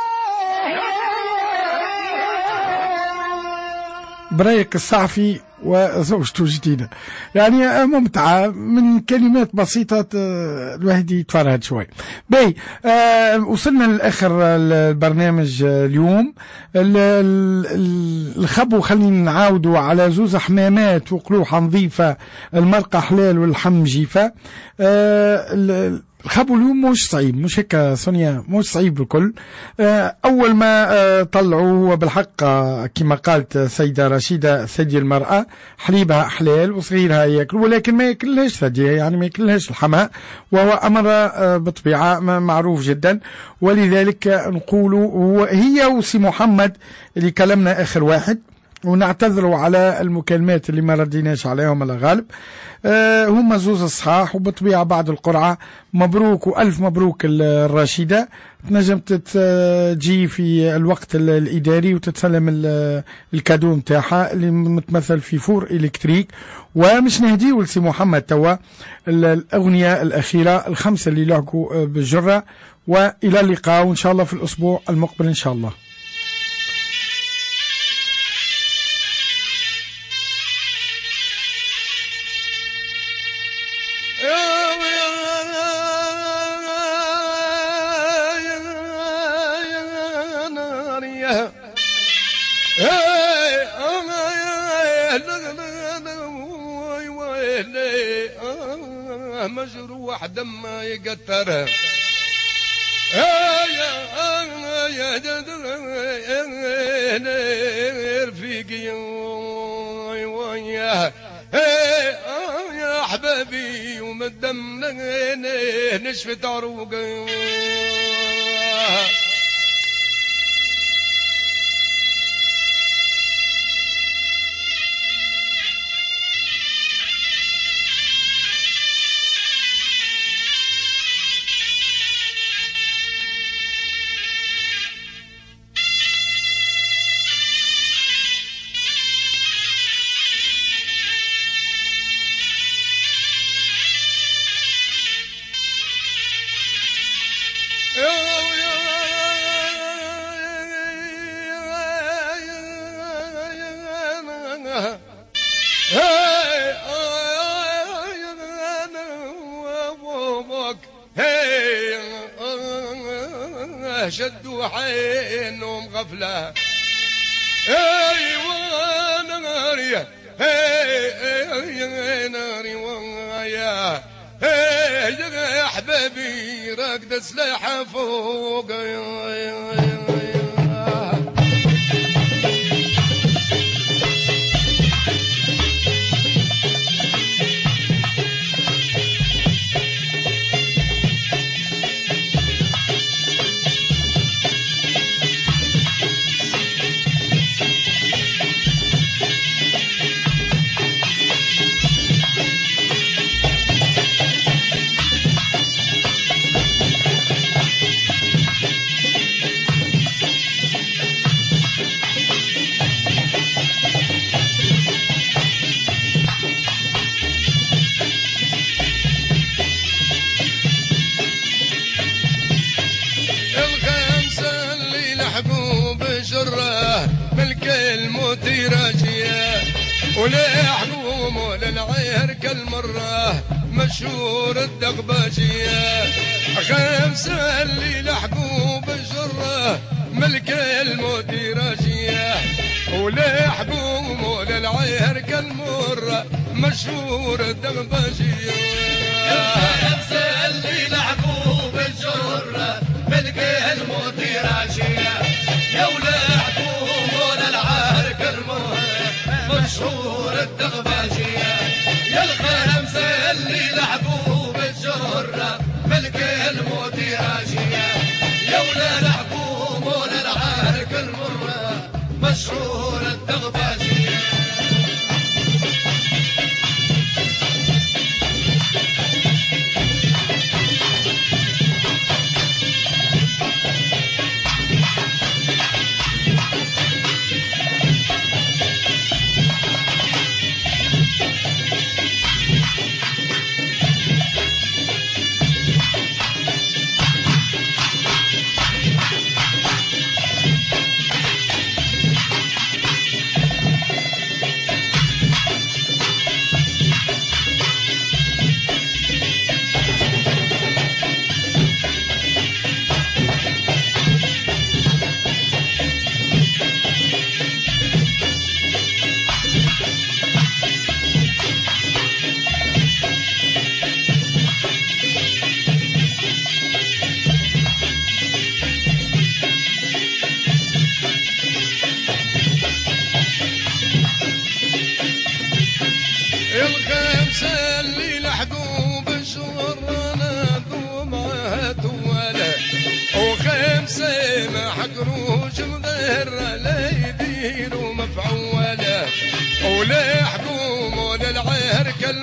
بريك الصحفي وزوجته جديدة يعني ممتعة من كلمات بسيطة الواحد يتفرهد شوي. باي وصلنا لآخر البرنامج اليوم. الخبو خلينا نعاودوا على زوز حمامات وقلوحة نظيفة المرقة حلال واللحم جيفة. الخبو اليوم مش صعيب مش هيك سونيا مش صعيب بالكل. أول ما طلعوا هو بالحق كما قالت سيدة رشيدة ثدي المرأة حليبها حلال وصغيرها يأكل ولكن ما يأكلهاش ثديها يعني ما يأكلهاش الحماء وهو أمر بطبيعة معروف جدا. ولذلك نقولوا هي وسي محمد اللي كلمنا آخر واحد ونعتذروا على المكالمات اللي ما رديناش عليهم على غالب. هما زوز الصحاح وبطبيعة بعد القرعة. مبروك وألف مبروك الرشيدة. تنجم تجي في الوقت الإداري وتتسلم الكادو متاعها اللي متمثل في فور إلكتريك. ومش نهديو لسي محمد توا الأغنية الأخيرة الخمسة اللي لعقوا بالجرة. وإلى اللقاء وإن شاء الله في الأسبوع المقبل إن شاء الله. مجروح دم يقطر يا رفيقي يا حبابي ومن الدم نشفت عروقي. شدوا حينهم غفلة ايوه ناري ناري ويا يا حبابي راكد سلاحة فوق ولحقوم وللعير كالمرة مشهور الدغباجية. خمسة اللي لحقوا بالجرة ملك المديراجية. ولحقوم وللعير كالمرة مشهور الدغباجية. خمسة اللي لحقوا بالجرة ملك المديراجية. يا ولحقوم وللعير كالمرة مشهور الدغباجية. يا الخمسة اللي لعبوا بالجرة ملك المديراجية. يا ولا لعبوا مولا العارك المرة مشهور الدغباجية.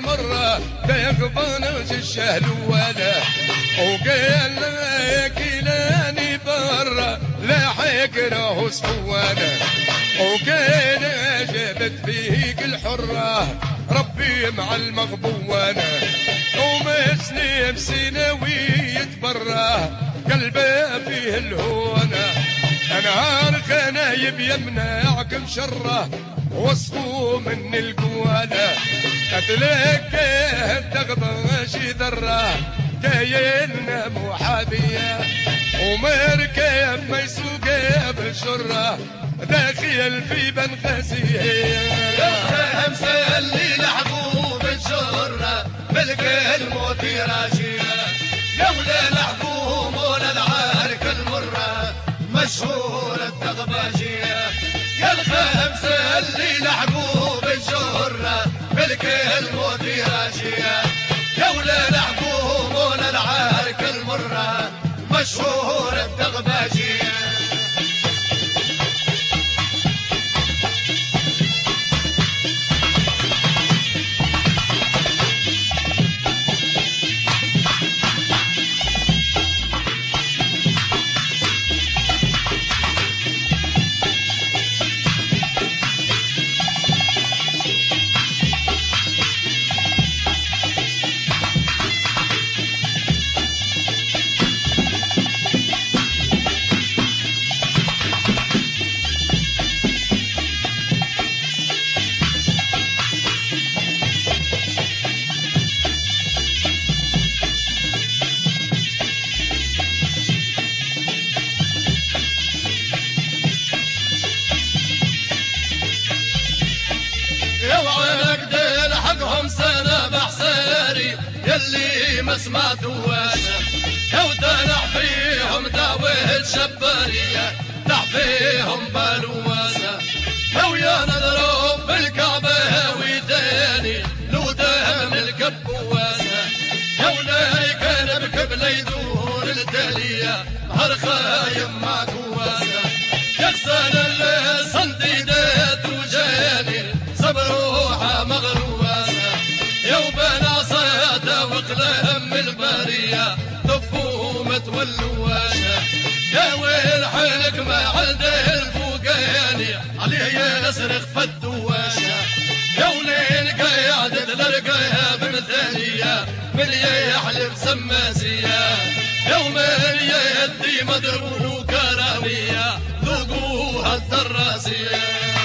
المرة تيقبانش الشهلوانة وقال لك لاني برا لا حيكره صفوانة وكان جابت فيك الحرة ربي مع المغبوانة ومسني بسناوي يتبرى قلبه فيه الهونة أنا خنايب يمنعكم شره وصفوا من القوانة أتلاقيه تغضاش ذرة كايننا محابية ومركب ما يسوقه بالشرة داخل في بنفسيه يا همسة اللي لعبوا بالشرة ملك الموت راشية يا ولا لعبوا مولا العارك المرة مشهور التغباشية يا الخمسة اللي لعبوا بالشرة ملك الموت راشية يا ولا لعبوا مولا العارك المرة مشهور التغباشية يلي ما سمعتوهاش لو تنح فيهم داويه شبارية تح فيهم بالواسة لو يا نضرب بالكعبة ويداني لو دهم الكبواسة لو لا كان بكبلة يدور التالية هرخايم مع كواسة يغسل الصنديدات وجاني صبروها مغرواسة يوبنا صيادة وقلهم البرية تفومة واللواشة يا ويل حالك ما عنده الفوقاني عليه يسرق فالدواشة يا ولين قاعدة الرقاية بمثالية من يحلف سماسية يوم يدي مضروب كرامية ذوقوها الدراسية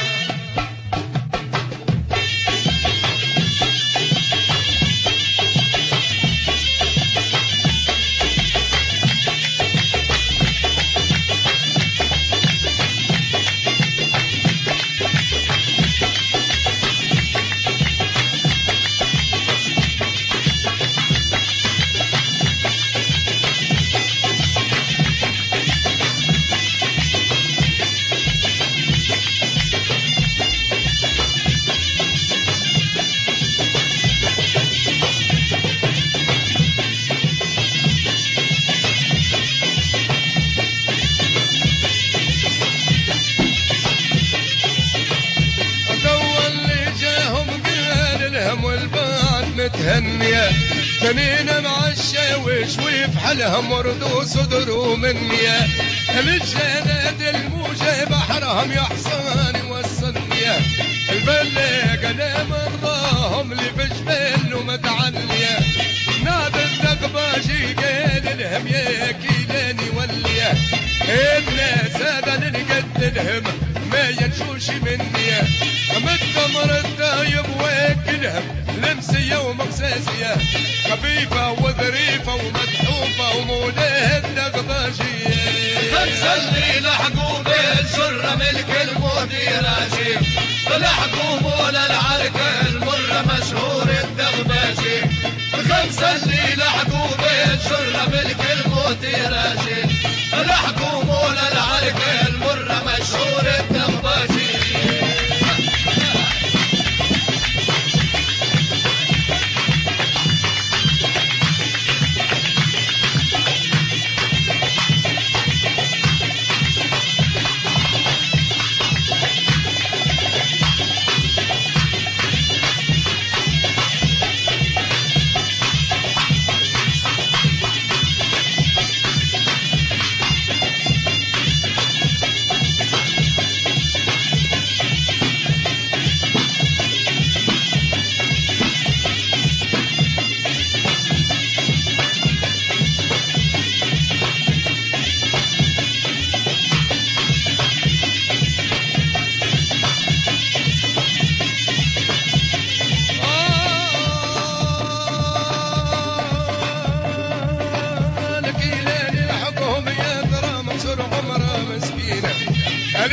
متهنية تنينا مع الشاوش وفي حالهم وردوا صدروا منية الجناد الموجة بحرهم يا حصان والصنية البلة قدام الراهم اللي في جبال ومتعلية نادى الثقباجي قال لهم يا كيلاني ولية الناس هذا نقد لهم ما ينشوش مني متمر الطايب واكلهم لمسية ومقساسية خفيفة وظريفة ومدحوفة ومولاد نقباجية خمسة اللي لحقوا بالشرة ملك المديراجي لحقوا مولا العركة المرة مشهور الدغباجي خمسة اللي لحقوا بالشرة ملك المديراجي لحقوا مولا العركة المرة مشهور الدغباجي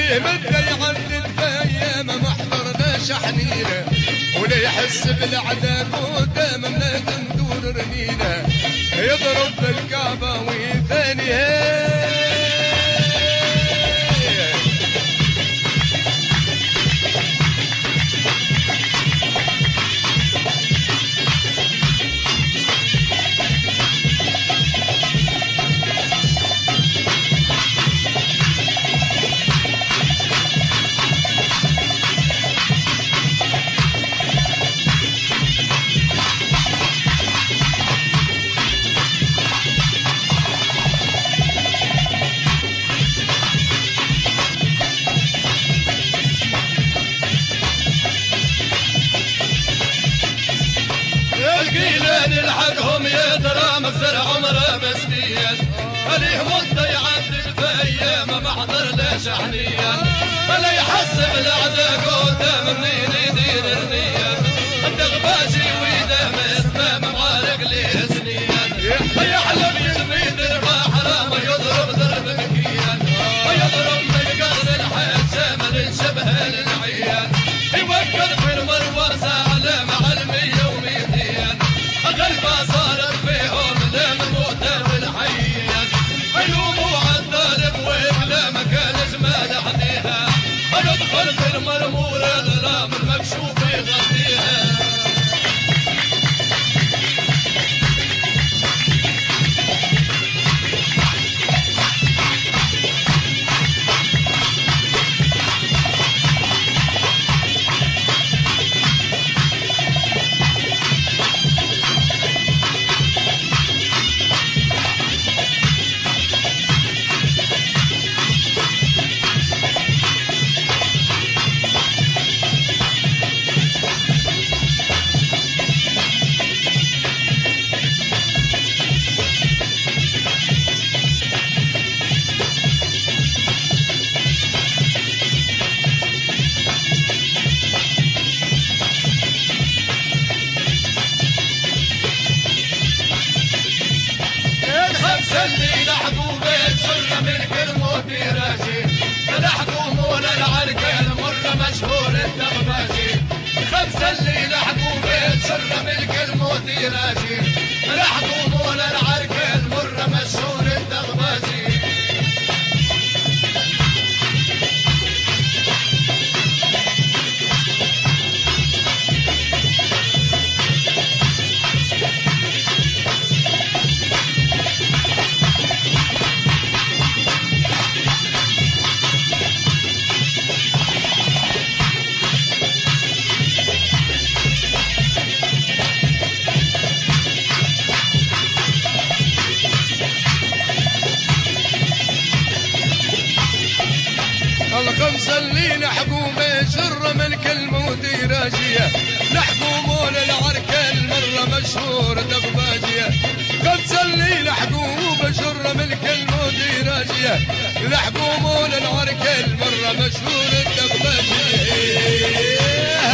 فيه مدة يعدد فيا ما محضرنا شحنينا ولا يحس بالعدا قدام منادم دور رنينا يضرب بالكعبة وثانيها نلحقهم يا درام بزر عمره مسنيا عليه مدة يعدد في ايام محضر لا شحنيا ولا يحسب الاعداء قدام منين يدير النية الدغباشي ويدام اسمام معارك ليه سنيا يحلم يزميد الرباح حرام يضرب ضرب مكيا ويضرب من قصر الحياة شامل شبه للعيان يوكل في المرواسة على معلمية وميديا غلبة صارت فيهم لموتة والحيان علوم وعالطالب وكلامك الجمال حديها ندخل في المرمور ظلام المكشوف يغطيها اللي لحقوا بيت سر ملك الموت راجي لحقوا مولا العركة المرة مشهور الدغباجي خمسة اللي لحقوا بيت سر ملك الموت راجي لحقوا مولا العركة المرة مشهور الدغباجي الخمسة اللي لحقوا بشر ملك الموت راجية لحقوا مول العركة المرة مشهور دغباجية خمسة اللي لحقوا بشر ملك الموت راجية لحقوا مول العركة المرة مشهور دغباجية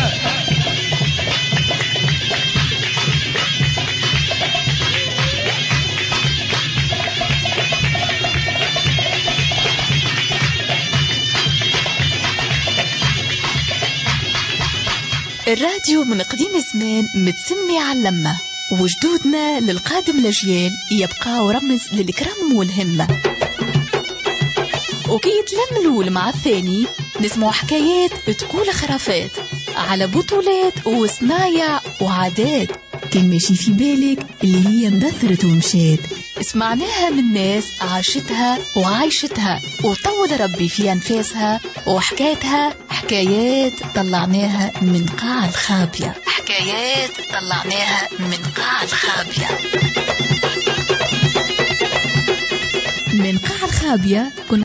الراديو من قديم زمان متسمي على اللمة وجدودنا للقادم الأجيال يبقى رمز للكرم والهمة وكي يتلم الأول مع الثاني نسمع حكايات تقول خرافات على بطولات وصنايع وعادات كان ماشي في بالك اللي هي اندثرت ومشات سمعناها من ناس عاشتها وعايشتها وطول ربي في أنفاسها وحكايتها حكايات طلعناها من قاع الخابية حكايات طلعناها من قاع الخابية من قاع الخابية كنا